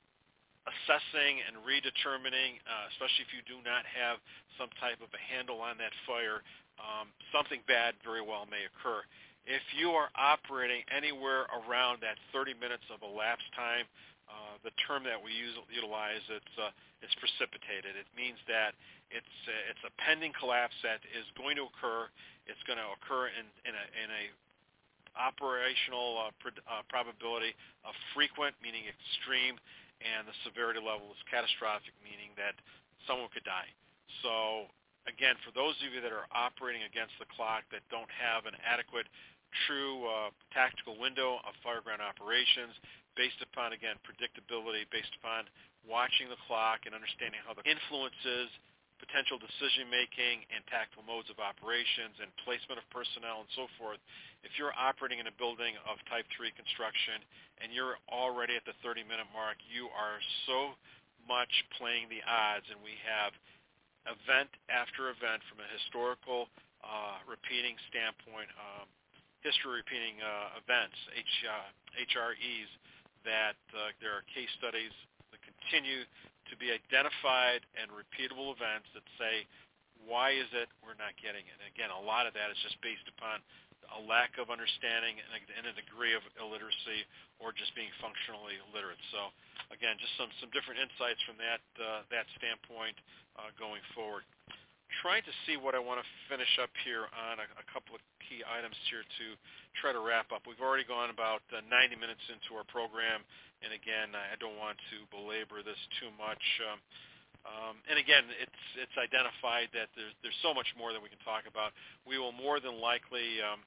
assessing and redetermining, uh, especially if you do not have some type of a handle on that fire, um, something bad very well may occur. If you are operating anywhere around that thirty minutes of elapsed time, uh, the term that we use, utilize, it's, uh, it's precipitated. It means that it's, uh, it's a pending collapse that is going to occur. It's going to occur in, in a, in a operational uh, pr- uh, probability of frequent, meaning extreme, and the severity level is catastrophic, meaning that someone could die. So, again, for those of you that are operating against the clock, that don't have an adequate, true uh, tactical window of fireground operations, based upon, again, predictability, based upon watching the clock and understanding how the influences potential decision-making and tactical modes of operations and placement of personnel and so forth. If you're operating in a building of type three construction and you're already at the thirty minute mark, you are so much playing the odds, and we have event after event from a historical uh, repeating standpoint, um, history repeating uh, events, H, uh, H R Es, that uh, there are case studies that continue to be identified and repeatable events that say, why is it we're not getting it? And again, a lot of that is just based upon a lack of understanding and a, and a degree of illiteracy or just being functionally illiterate. So again, just some, some different insights from that, uh, that standpoint uh, going forward. Trying to see what I want to finish up here on a, a couple of key items here to try to wrap up. We've already gone about uh, ninety minutes into our program, and again, I don't want to belabor this too much. Um, um, and again, it's it's identified that there's there's so much more that we can talk about. We will more than likely um,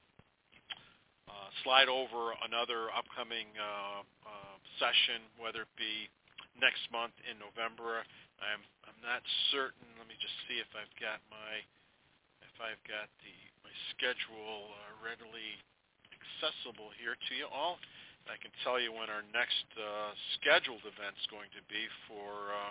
uh, slide over another upcoming uh, uh, session, whether it be next month in November. I'm I'm not certain. Let me just see if I've got my if I've got the my schedule uh, readily accessible here to you all. I can tell you when our next uh, scheduled event is going to be for. Um,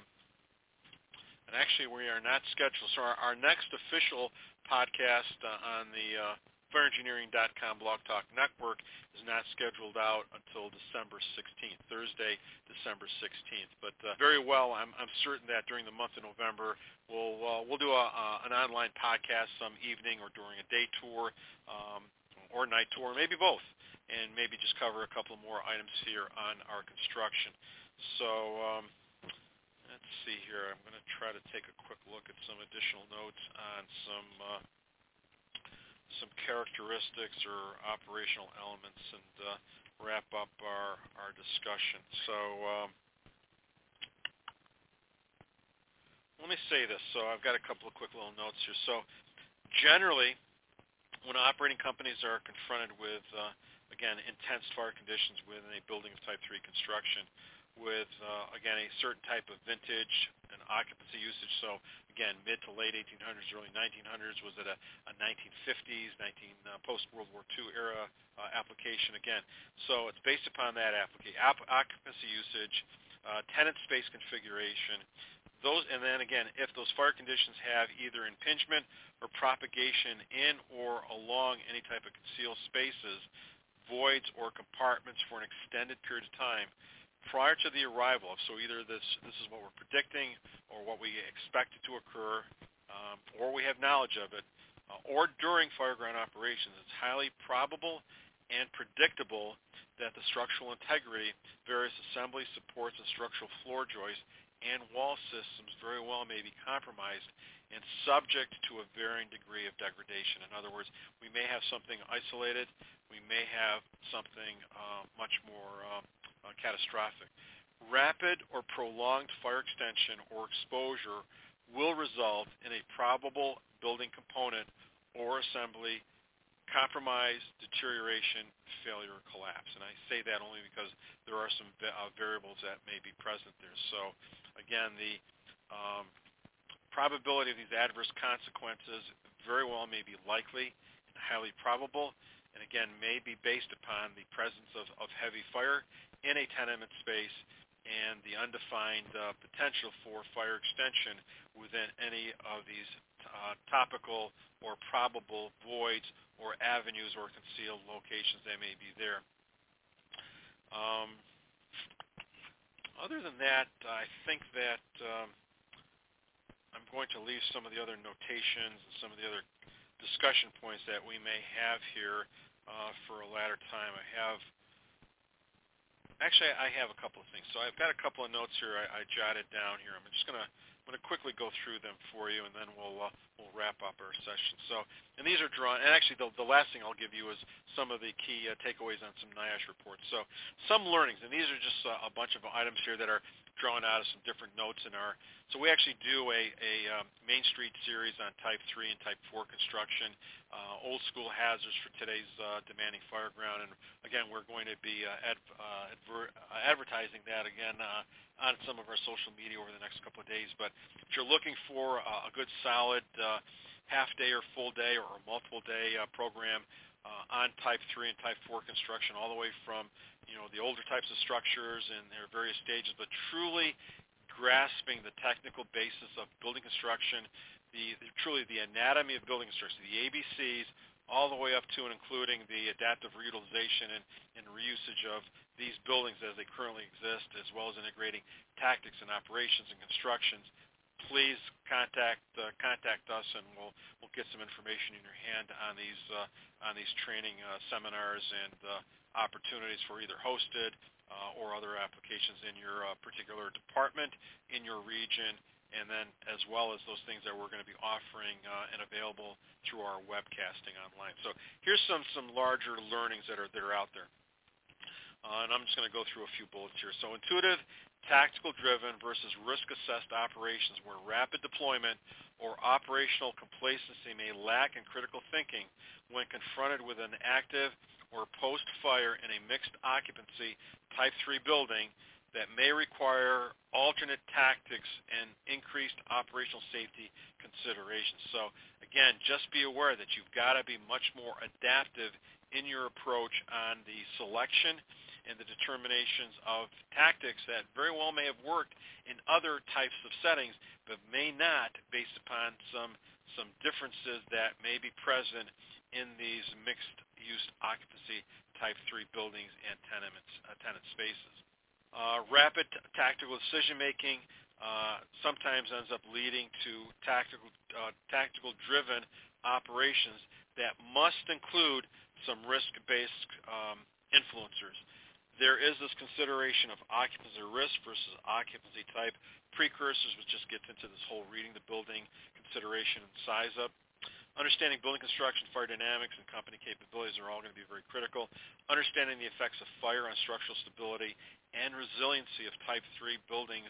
and actually, we are not scheduled. So our, our next official podcast uh, on the uh, fire engineering dot com Blog Talk Network is not scheduled out until December sixteenth, Thursday, December sixteenth. But uh, very well, I'm, I'm certain that during the month of November, we'll uh, we'll do a, uh, an online podcast some evening or during a day tour um, or night tour, maybe both, and maybe just cover a couple more items here on our construction. So um, let's see here. I'm going to try to take a quick look at some additional notes on some uh, some characteristics or operational elements and uh, wrap up our, our discussion. So um, let me say this. So I've got a couple of quick little notes here. So generally, when operating companies are confronted with, uh, again, intense fire conditions within a building of type three construction, with, uh, again, a certain type of vintage and occupancy usage. So, again, mid to late eighteen hundreds, early nineteen hundreds. Was it a, a nineteen fifties, nineteen uh, post-World War Two era uh, application? Again, so it's based upon that application, occupancy usage, uh, tenant space configuration. Those, and then, again, if those fire conditions have either impingement or propagation in or along any type of concealed spaces, voids, or compartments for an extended period of time, prior to the arrival of, so either this this is what we're predicting or what we expect it to occur, um, or we have knowledge of it, uh, or during fireground operations, it's highly probable and predictable that the structural integrity, various assembly supports and structural floor joists and wall systems very well may be compromised and subject to a varying degree of degradation. In other words, we may have something isolated, we may have something uh, much more uh, uh, catastrophic. Rapid or prolonged fire extension or exposure will result in a probable building component or assembly compromise, deterioration, failure, or collapse. And I say that only because there are some uh, variables that may be present there. So, again, the um, probability of these adverse consequences very well may be likely. highly probable, and again may be based upon the presence of, of heavy fire in a tenement space and the undefined uh, potential for fire extension within any of these uh, topical or probable voids or avenues or concealed locations that may be there. Um, other than that, I think that um, I'm going to leave some of the other notations and some of the other discussion points that we may have here uh, for a later time. I have Actually, I have a couple of things. So I've got a couple of notes here I, I jotted down here. I'm just going to I'm going to quickly go through them for you, and then we'll uh, we'll wrap up our session. So, and these are drawn. And actually, the, the last thing I'll give you is some of the key uh, takeaways on some NIOSH reports. So, some learnings, and these are just uh, a bunch of items here that are drawn out of some different notes in our. So we actually do a, a um, Main Street series on Type three and Type four construction, uh, old school hazards for today's uh, demanding fire ground. And again, we're going to be uh, ad, uh, adver, uh, advertising that again uh, on some of our social media over the next couple of days. But if you're looking for uh, a good solid uh, half day or full day or multiple day uh, program uh, on Type three and Type four construction, all the way from you know the older types of structures and their various stages, but truly grasping the technical basis of building construction, the, the truly the anatomy of building construction, the A B Cs, all the way up to and including the adaptive reutilization and, and reusage of these buildings as they currently exist, as well as integrating tactics and operations and constructions. Please contact uh, contact us, and we'll we'll get some information in your hand on these uh, on these training uh, seminars and uh, opportunities for either hosted uh, or other applications in your uh, particular department, in your region, and then as well as those things that we're going to be offering uh, and available through our webcasting online. So here's some some larger learnings that are that are out there. Uh, and I'm just going to go through a few bullets here. So intuitive, tactical-driven versus risk-assessed operations where rapid deployment or operational complacency may lack in critical thinking when confronted with an active or post-fire in a mixed occupancy Type three building that may require alternate tactics and increased operational safety considerations. So again, just be aware that you've got to be much more adaptive in your approach on the selection and the determinations of tactics that very well may have worked in other types of settings, but may not based upon some some differences that may be present in these mixed-use occupancy Type three buildings and tenements, uh, tenant spaces. Uh, rapid t- tactical decision-making uh, sometimes ends up leading to tactical, uh, tactical-driven operations that must include some risk-based um, influencers. There is this consideration of occupancy risk versus occupancy type precursors, which just gets into this whole reading the building consideration and size up. Understanding building construction, fire dynamics, and company capabilities are all going to be very critical. Understanding the effects of fire on structural stability and resiliency of Type three buildings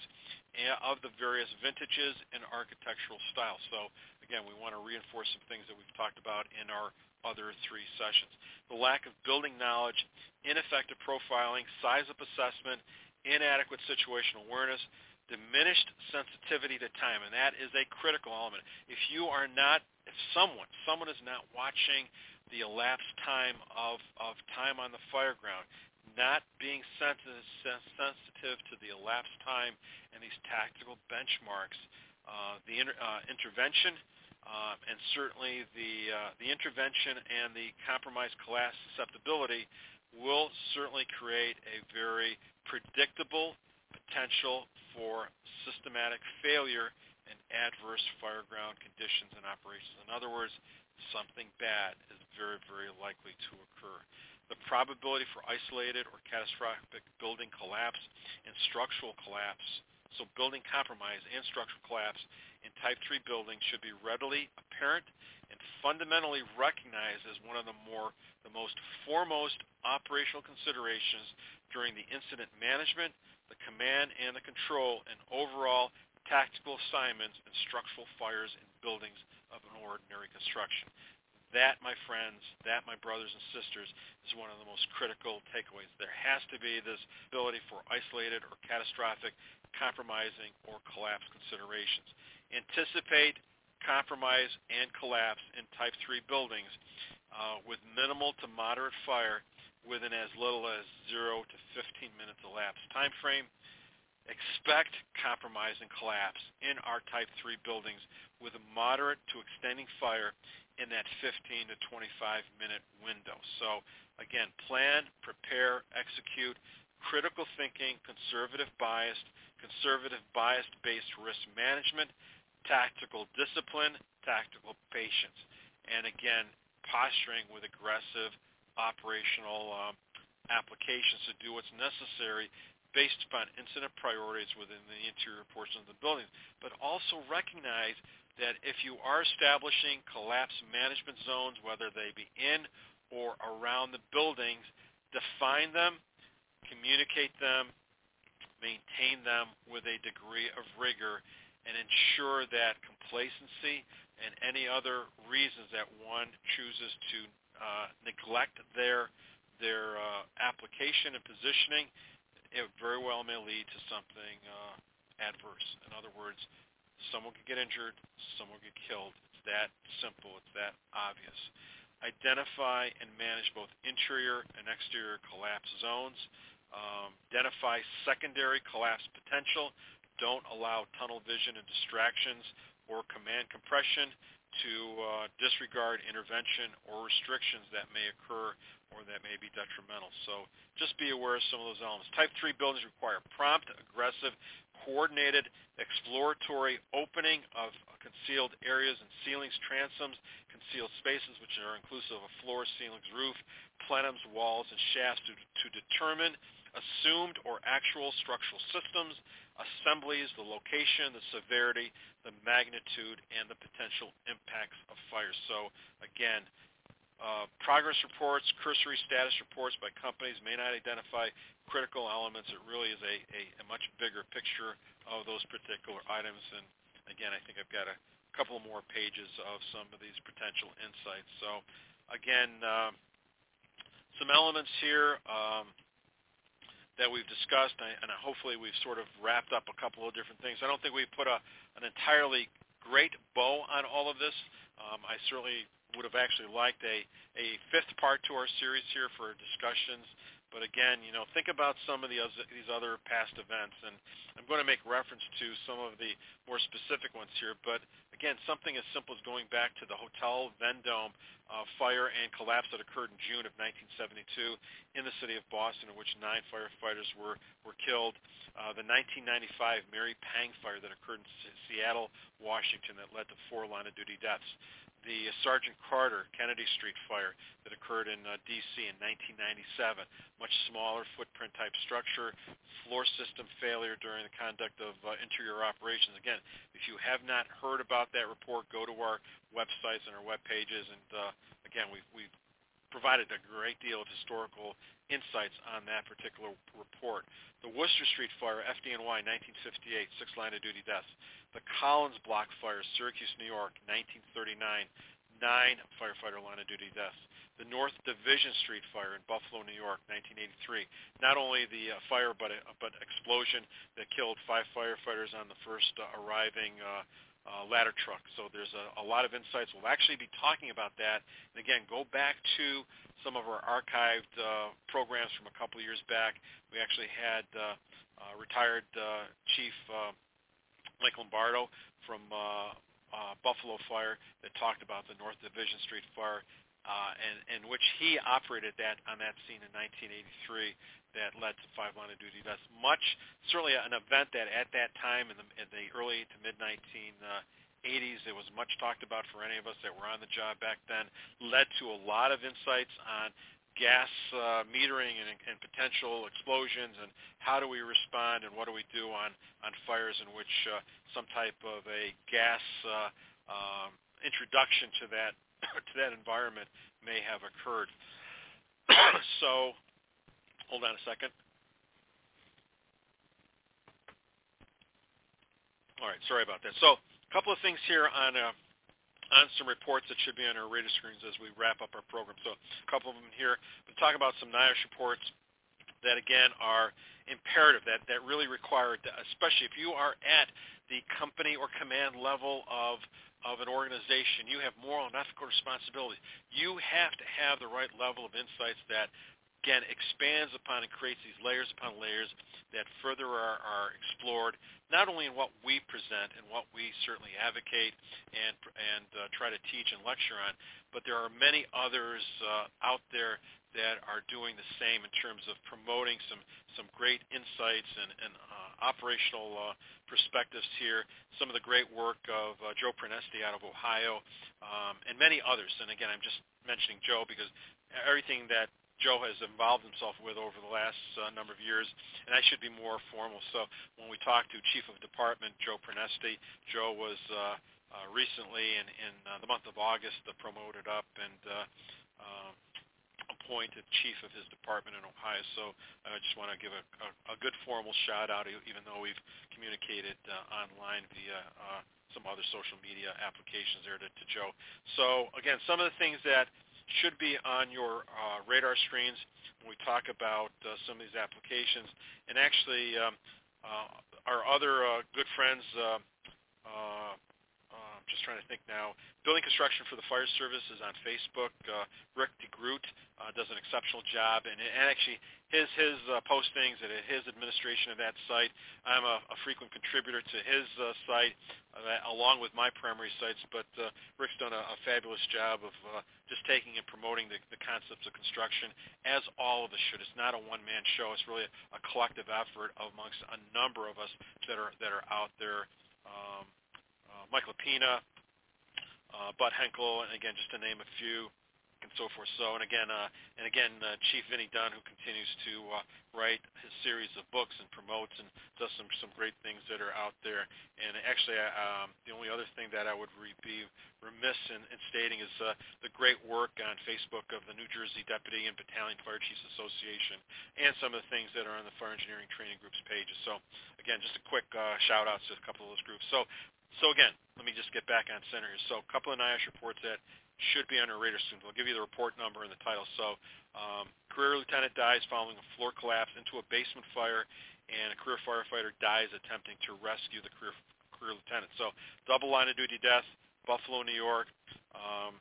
of the various vintages and architectural styles. So, again, we want to reinforce some things that we've talked about in our other three sessions. The lack of building knowledge, ineffective profiling, size-up assessment, inadequate situational awareness, diminished sensitivity to time, and that is a critical element. If you are not, if someone, someone is not watching the elapsed time of, of time on the fire ground, not being sensitive, sensitive to the elapsed time and these tactical benchmarks, uh, the inter, uh, intervention, uh, and certainly the uh, the intervention and the compromised collapse susceptibility will certainly create a very predictable potential for systematic failure and adverse fire ground conditions and operations. In other words, something bad is very, very likely to occur. The probability for isolated or catastrophic building collapse and structural collapse, so building compromise and structural collapse in Type three buildings should be readily apparent and fundamentally recognized as one of the more, the most foremost operational considerations during the incident management, the command and the control, and overall tactical assignments in structural fires in buildings of an ordinary construction. That, my friends, that, my brothers and sisters, is one of the most critical takeaways. There has to be this ability for isolated or catastrophic compromising or collapse considerations. Anticipate compromise and collapse in Type three buildings uh, with minimal to moderate fire within as little as zero to fifteen minutes elapsed time frame. Expect compromise and collapse in our Type three buildings with a moderate to extending fire in that fifteen to twenty-five minute window. So again, plan, prepare, execute, critical thinking, conservative biased, conservative bias-based risk management, tactical discipline, tactical patience, and again, posturing with aggressive operational um, applications to do what's necessary based upon incident priorities within the interior portion of the building. But also recognize that if you are establishing collapse management zones, whether they be in or around the buildings, define them, communicate them, maintain them with a degree of rigor, and ensure that complacency and any other reasons that one chooses to uh, neglect their their uh, application and positioning, it very well may lead to something uh, adverse. In other words, someone could get injured, someone could get killed. It's that simple. It's that obvious. Identify and manage both interior and exterior collapse zones. Um, identify secondary collapse potential. Don't allow tunnel vision and distractions or command compression to uh, disregard intervention or restrictions that may occur or that may be detrimental. So just be aware of some of those elements. Type three buildings require prompt, aggressive, coordinated, exploratory opening of concealed areas and ceilings, transoms, concealed spaces, which are inclusive of floors, ceilings, roof, plenums, walls, and shafts to, to determine assumed or actual structural systems, assemblies, the location, the severity, the magnitude, and the potential impacts of fire. So again, uh, progress reports, cursory status reports by companies may not identify critical elements. It really is a, a, a much bigger picture of those particular items. And again, I think I've got a couple more pages of some of these potential insights. So again, um, some elements here um, that we've discussed, and hopefully we've sort of wrapped up a couple of different things. I don't think we've put a, an entirely great bow on all of this. Um, I certainly would have actually liked a, a fifth part to our series here for discussions. But again, you know, think about some of the other, these other past events, and I'm going to make reference to some of the more specific ones here. But again, something as simple as going back to the Hotel Vendome uh, fire and collapse that occurred in June of nineteen seventy-two in the city of Boston, in which nine firefighters were, were killed. Uh, the nineteen ninety-five Mary Pang fire that occurred in S- Seattle, Washington, that led to four line-of-duty deaths. The Sergeant Carter Kennedy Street fire that occurred in uh, D C in nineteen ninety-seven, much smaller footprint type structure, floor system failure during the conduct of uh, interior operations. Again, if you have not heard about that report, go to our websites and our web pages. And uh, again, we've, we've provided a great deal of historical insights on that particular report. The Worcester Street fire, F D N Y, nineteen fifty-eight, six line-of-duty deaths. The Collins Block fire, Syracuse, New York, nineteen thirty-nine, nine firefighter line-of-duty deaths. The North Division Street fire in Buffalo, New York, nineteen eighty-three. Not only the uh, fire, but a, but explosion that killed five firefighters on the first uh, arriving uh, uh, ladder truck. So there's a, a lot of insights. We'll actually be talking about that. And again, go back to some of our archived uh, programs from a couple of years back. We actually had uh, uh, retired uh, Chief uh, Mike Lombardo from uh, uh, Buffalo Fire that talked about the North Division Street fire, uh, and in which he operated that on that scene in nineteen eighty-three that led to five line-of-duty deaths. Much, certainly an event that at that time in the, in the early to mid nineteen eighties, it was much talked about for any of us that were on the job back then, led to a lot of insights on gas uh, metering and, and potential explosions, and how do we respond and what do we do on, on fires in which uh, some type of a gas uh, um, introduction to that to that environment may have occurred. So, hold on a second. All right, sorry about that. So, a couple of things here on uh, on some reports that should be on our radar screens as we wrap up our program. So a couple of them here. We'll talk about some NIOSH reports that, again, are imperative, that, that really require, especially if you are at the company or command level of of an organization, you have moral and ethical responsibility. You have to have the right level of insights that, again, expands upon and creates these layers upon layers that further are, are explored, not only in what we present and what we certainly advocate and and uh, try to teach and lecture on, but there are many others uh, out there that are doing the same in terms of promoting some, some great insights and, and uh, operational uh, perspectives here. Some of the great work of uh, Joe Pernesti out of Ohio, um, and many others. And again, I'm just mentioning Joe because everything that Joe has involved himself with over the last uh, number of years, and I should be more formal. So when we talked to Chief of Department Joe Pernesti, Joe was uh, uh, recently in, in uh, the month of August uh, promoted up and uh, uh, appointed Chief of his department in Ohio. So I just want to give a, a, a good formal shout out, even though we've communicated uh, online via uh, some other social media applications there to, to Joe. So again, some of the things that should be on your uh, radar screens when we talk about uh, some of these applications. And actually, um, uh, our other uh, good friends, uh, uh, uh, I'm just trying to think now, Building Construction for the Fire Service is on Facebook. Uh, Rick DeGroot uh, does an exceptional job, and, and actually his his uh, postings and his administration of that site, I'm a, a frequent contributor to his uh, site, uh, along with my primary sites, but uh, Rick's done a, a fabulous job of uh, just taking and promoting the, the concepts of construction, as all of us should. It's not a one-man show. It's really a, a collective effort amongst a number of us that are that are out there. Um, uh, Mike Lapina, Uh, Bud Henkel, and again, just to name a few, and so forth. So, and again, uh, and again, uh, Chief Vinny Dunn, who continues to uh, write his series of books and promotes and does some some great things that are out there. And actually, uh, um, the only other thing that I would re- be remiss in, in stating is uh, the great work on Facebook of the New Jersey Deputy and Battalion Fire Chiefs Association, and some of the things that are on the Fire Engineering Training Group's pages. So, again, just a quick uh, shout out to a couple of those groups. So. So again, let me just get back on center here. So a couple of NIOSH reports that should be on our radar soon. I'll give you the report number and the title. So um, career lieutenant dies following a floor collapse into a basement fire, and a career firefighter dies attempting to rescue the career career lieutenant. So double line of duty death, Buffalo, New York, um,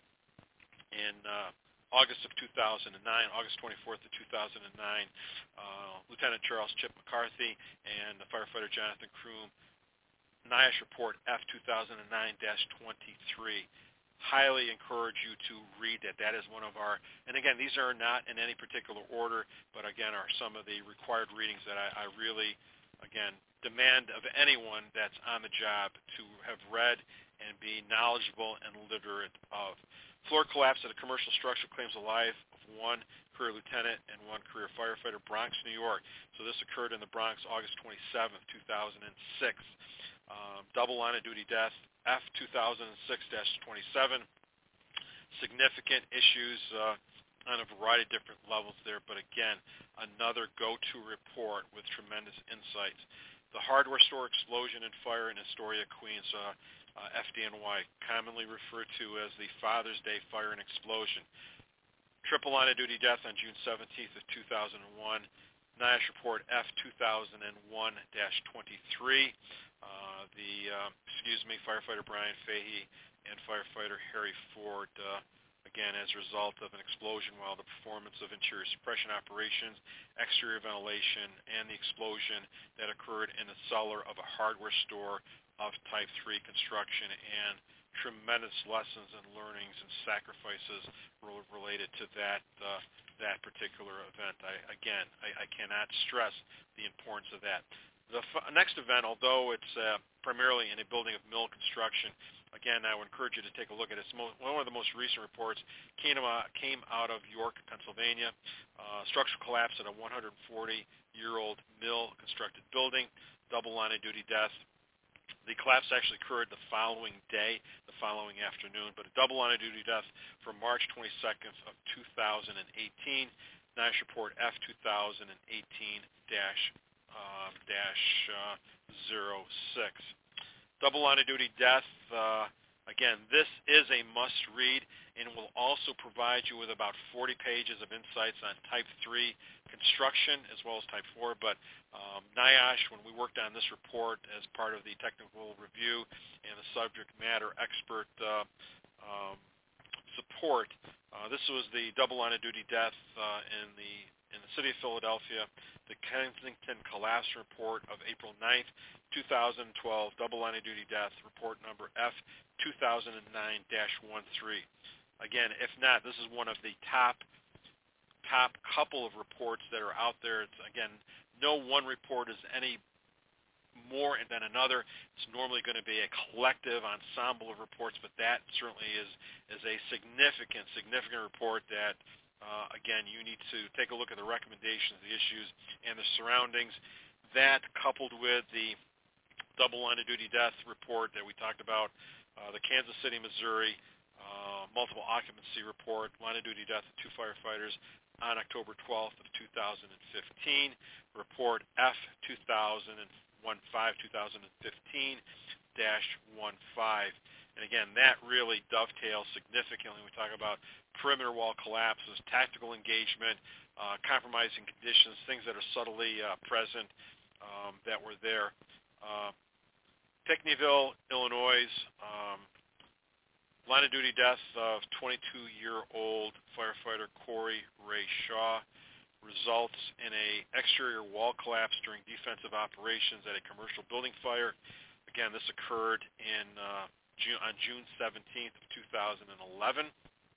in uh, August of two thousand nine, August twenty-fourth of two thousand nine. Uh, Lieutenant Charles Chip McCarthy and the firefighter Jonathan Kroom. NIOSH report F two thousand nine dash twenty-three. Highly encourage you to read that. That is one of our, and again, these are not in any particular order, but again, are some of the required readings that I, I really, again, demand of anyone that's on the job to have read and be knowledgeable and literate of. Floor collapse at a commercial structure claims the life of one career lieutenant and one career firefighter, Bronx, New York. So this occurred in the Bronx August twenty-seventh, two thousand six. Um, double line of duty death, F two thousand six dash twenty-seven. Significant issues uh, on a variety of different levels there, but again, another go-to report with tremendous insights. The hardware store explosion and fire in Astoria, Queens, uh, uh, F D N Y, commonly referred to as the Father's Day fire and explosion. Triple line of duty death on June seventeenth of two thousand one. NIOSH report F two thousand one dash twenty-three. Uh, the, uh, excuse me, firefighter Brian Fahey and firefighter Harry Ford, uh, again, as a result of an explosion while the performance of interior suppression operations, exterior ventilation, and the explosion that occurred in the cellar of a hardware store of Type three construction, and tremendous lessons and learnings and sacrifices related to that uh, that particular event. I, again, I, I cannot stress the importance of that. The f- next event, although it's uh, primarily in a building of mill construction, again, I would encourage you to take a look at it. It's mo- one of the most recent reports came out, came out of York, Pennsylvania. Uh, structural collapse at a one hundred forty-year-old mill constructed building, double line of duty death. The collapse actually occurred the following day, the following afternoon, but a double line of duty death from March twenty-second of two thousand eighteen. NIOSH report F two thousand eighteen dash Um, dash uh, zero six. Double line of duty death uh, Again, this is a must-read and will also provide you with about forty pages of insights on Type three construction as well as Type four. But um, NIOSH, when we worked on this report as part of the technical review and the subject matter expert uh, um, support, uh, this was the double line of duty death uh, in the in the city of Philadelphia, the Kensington Collapse Report of April ninth, two thousand twelve, double line of duty death, report number F two thousand nine dash thirteen. Again, if not, this is one of the top top couple of reports that are out there. It's, again, no one report is any more than another. It's normally going to be a collective ensemble of reports, but that certainly is is a significant, significant report that, uh, again, you need to take a look at the recommendations, the issues, and the surroundings. That, coupled with the double line of duty death report that we talked about, uh, the Kansas City, Missouri uh, multiple occupancy report, line of duty death of two firefighters on October twelfth of two thousand fifteen, report F two thousand fifteen dash fifteen. And again, that really dovetails significantly when we talk about perimeter wall collapses, tactical engagement, uh, compromising conditions, things that are subtly uh, present um, that were there. Uh, Pinckneyville, Illinois, um, line of duty death of twenty-two-year-old firefighter Corey Ray Shaw results in a exterior wall collapse during defensive operations at a commercial building fire. Again, this occurred in uh, June, on June seventeenth of two thousand eleven.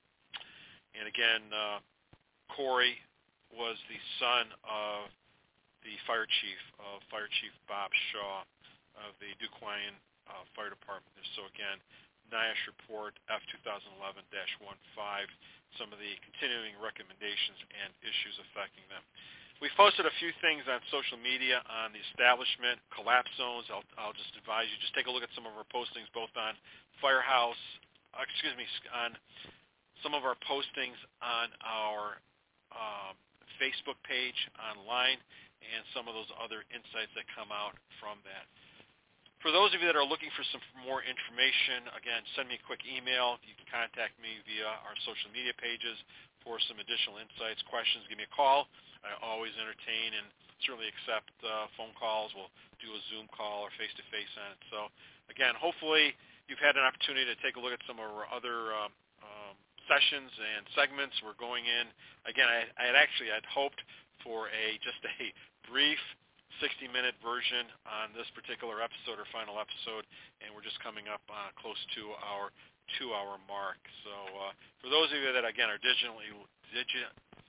And again, uh, Corey was the son of the fire chief, of Fire Chief Bob Shaw of the Duquesne uh, Fire Department. So again, NIOSH report F two thousand eleven dash fifteen, some of the continuing recommendations and issues affecting them. We've posted a few things on social media on the establishment, collapse zones. I'll, I'll just advise you, just take a look at some of our postings both on Firehouse, uh, excuse me, on some of our postings on our um, Facebook page online and some of those other insights that come out from that. For those of you that are looking for some more information, again, send me a quick email. You can contact me via our social media pages for some additional insights, questions. Give me a call. I always entertain and certainly accept uh, phone calls. We'll do a Zoom call or face-to-face on it. So, again, hopefully you've had an opportunity to take a look at some of our other um, um, sessions and segments. We're going in. Again, I, I had actually I'd hoped for a just a brief sixty-minute version on this particular episode or final episode, and we're just coming up uh, close to our two-hour mark. So uh, for those of you that, again, are digitally, digi-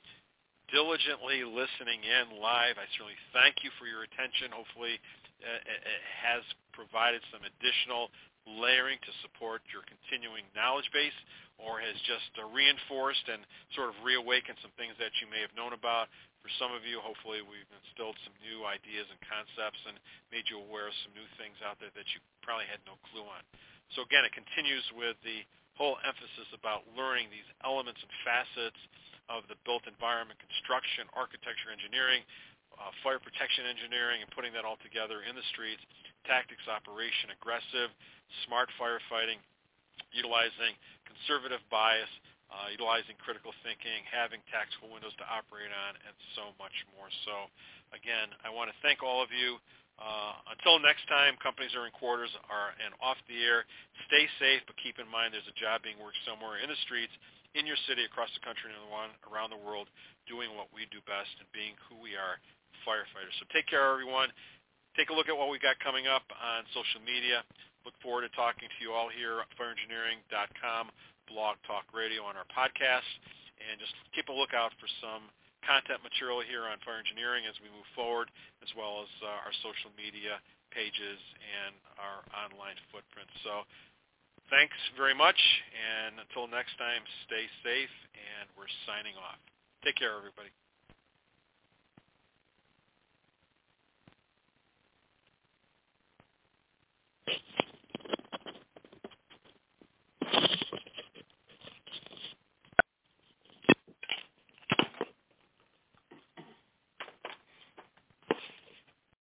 diligently listening in live, I certainly thank you for your attention. Hopefully uh, it has provided some additional layering to support your continuing knowledge base, or has just uh, reinforced and sort of reawakened some things that you may have known about. For some of you, hopefully we've instilled some new ideas and concepts and made you aware of some new things out there that you probably had no clue on. So again, it continues with the whole emphasis about learning these elements and facets of the built environment, construction, architecture, engineering, uh, fire protection engineering, and putting that all together in the streets, tactics, operation, aggressive, smart firefighting, utilizing conservative bias, Uh, utilizing critical thinking, having tactical windows to operate on, and so much more. So, again, I want to thank all of you. Uh, until next time, companies are in quarters are and off the air. Stay safe, but keep in mind there's a job being worked somewhere in the streets, in your city, across the country, and around the world, doing what we do best and being who we are, firefighters. So take care, everyone. Take a look at what we got coming up on social media. Look forward to talking to you all here at fire engineering dot com. Blog Talk Radio on our podcast, and just keep a lookout for some content material here on fire engineering as we move forward, as well as uh, our social media pages and our online footprint. So thanks very much, and until next time, stay safe, and we're signing off. Take care, everybody.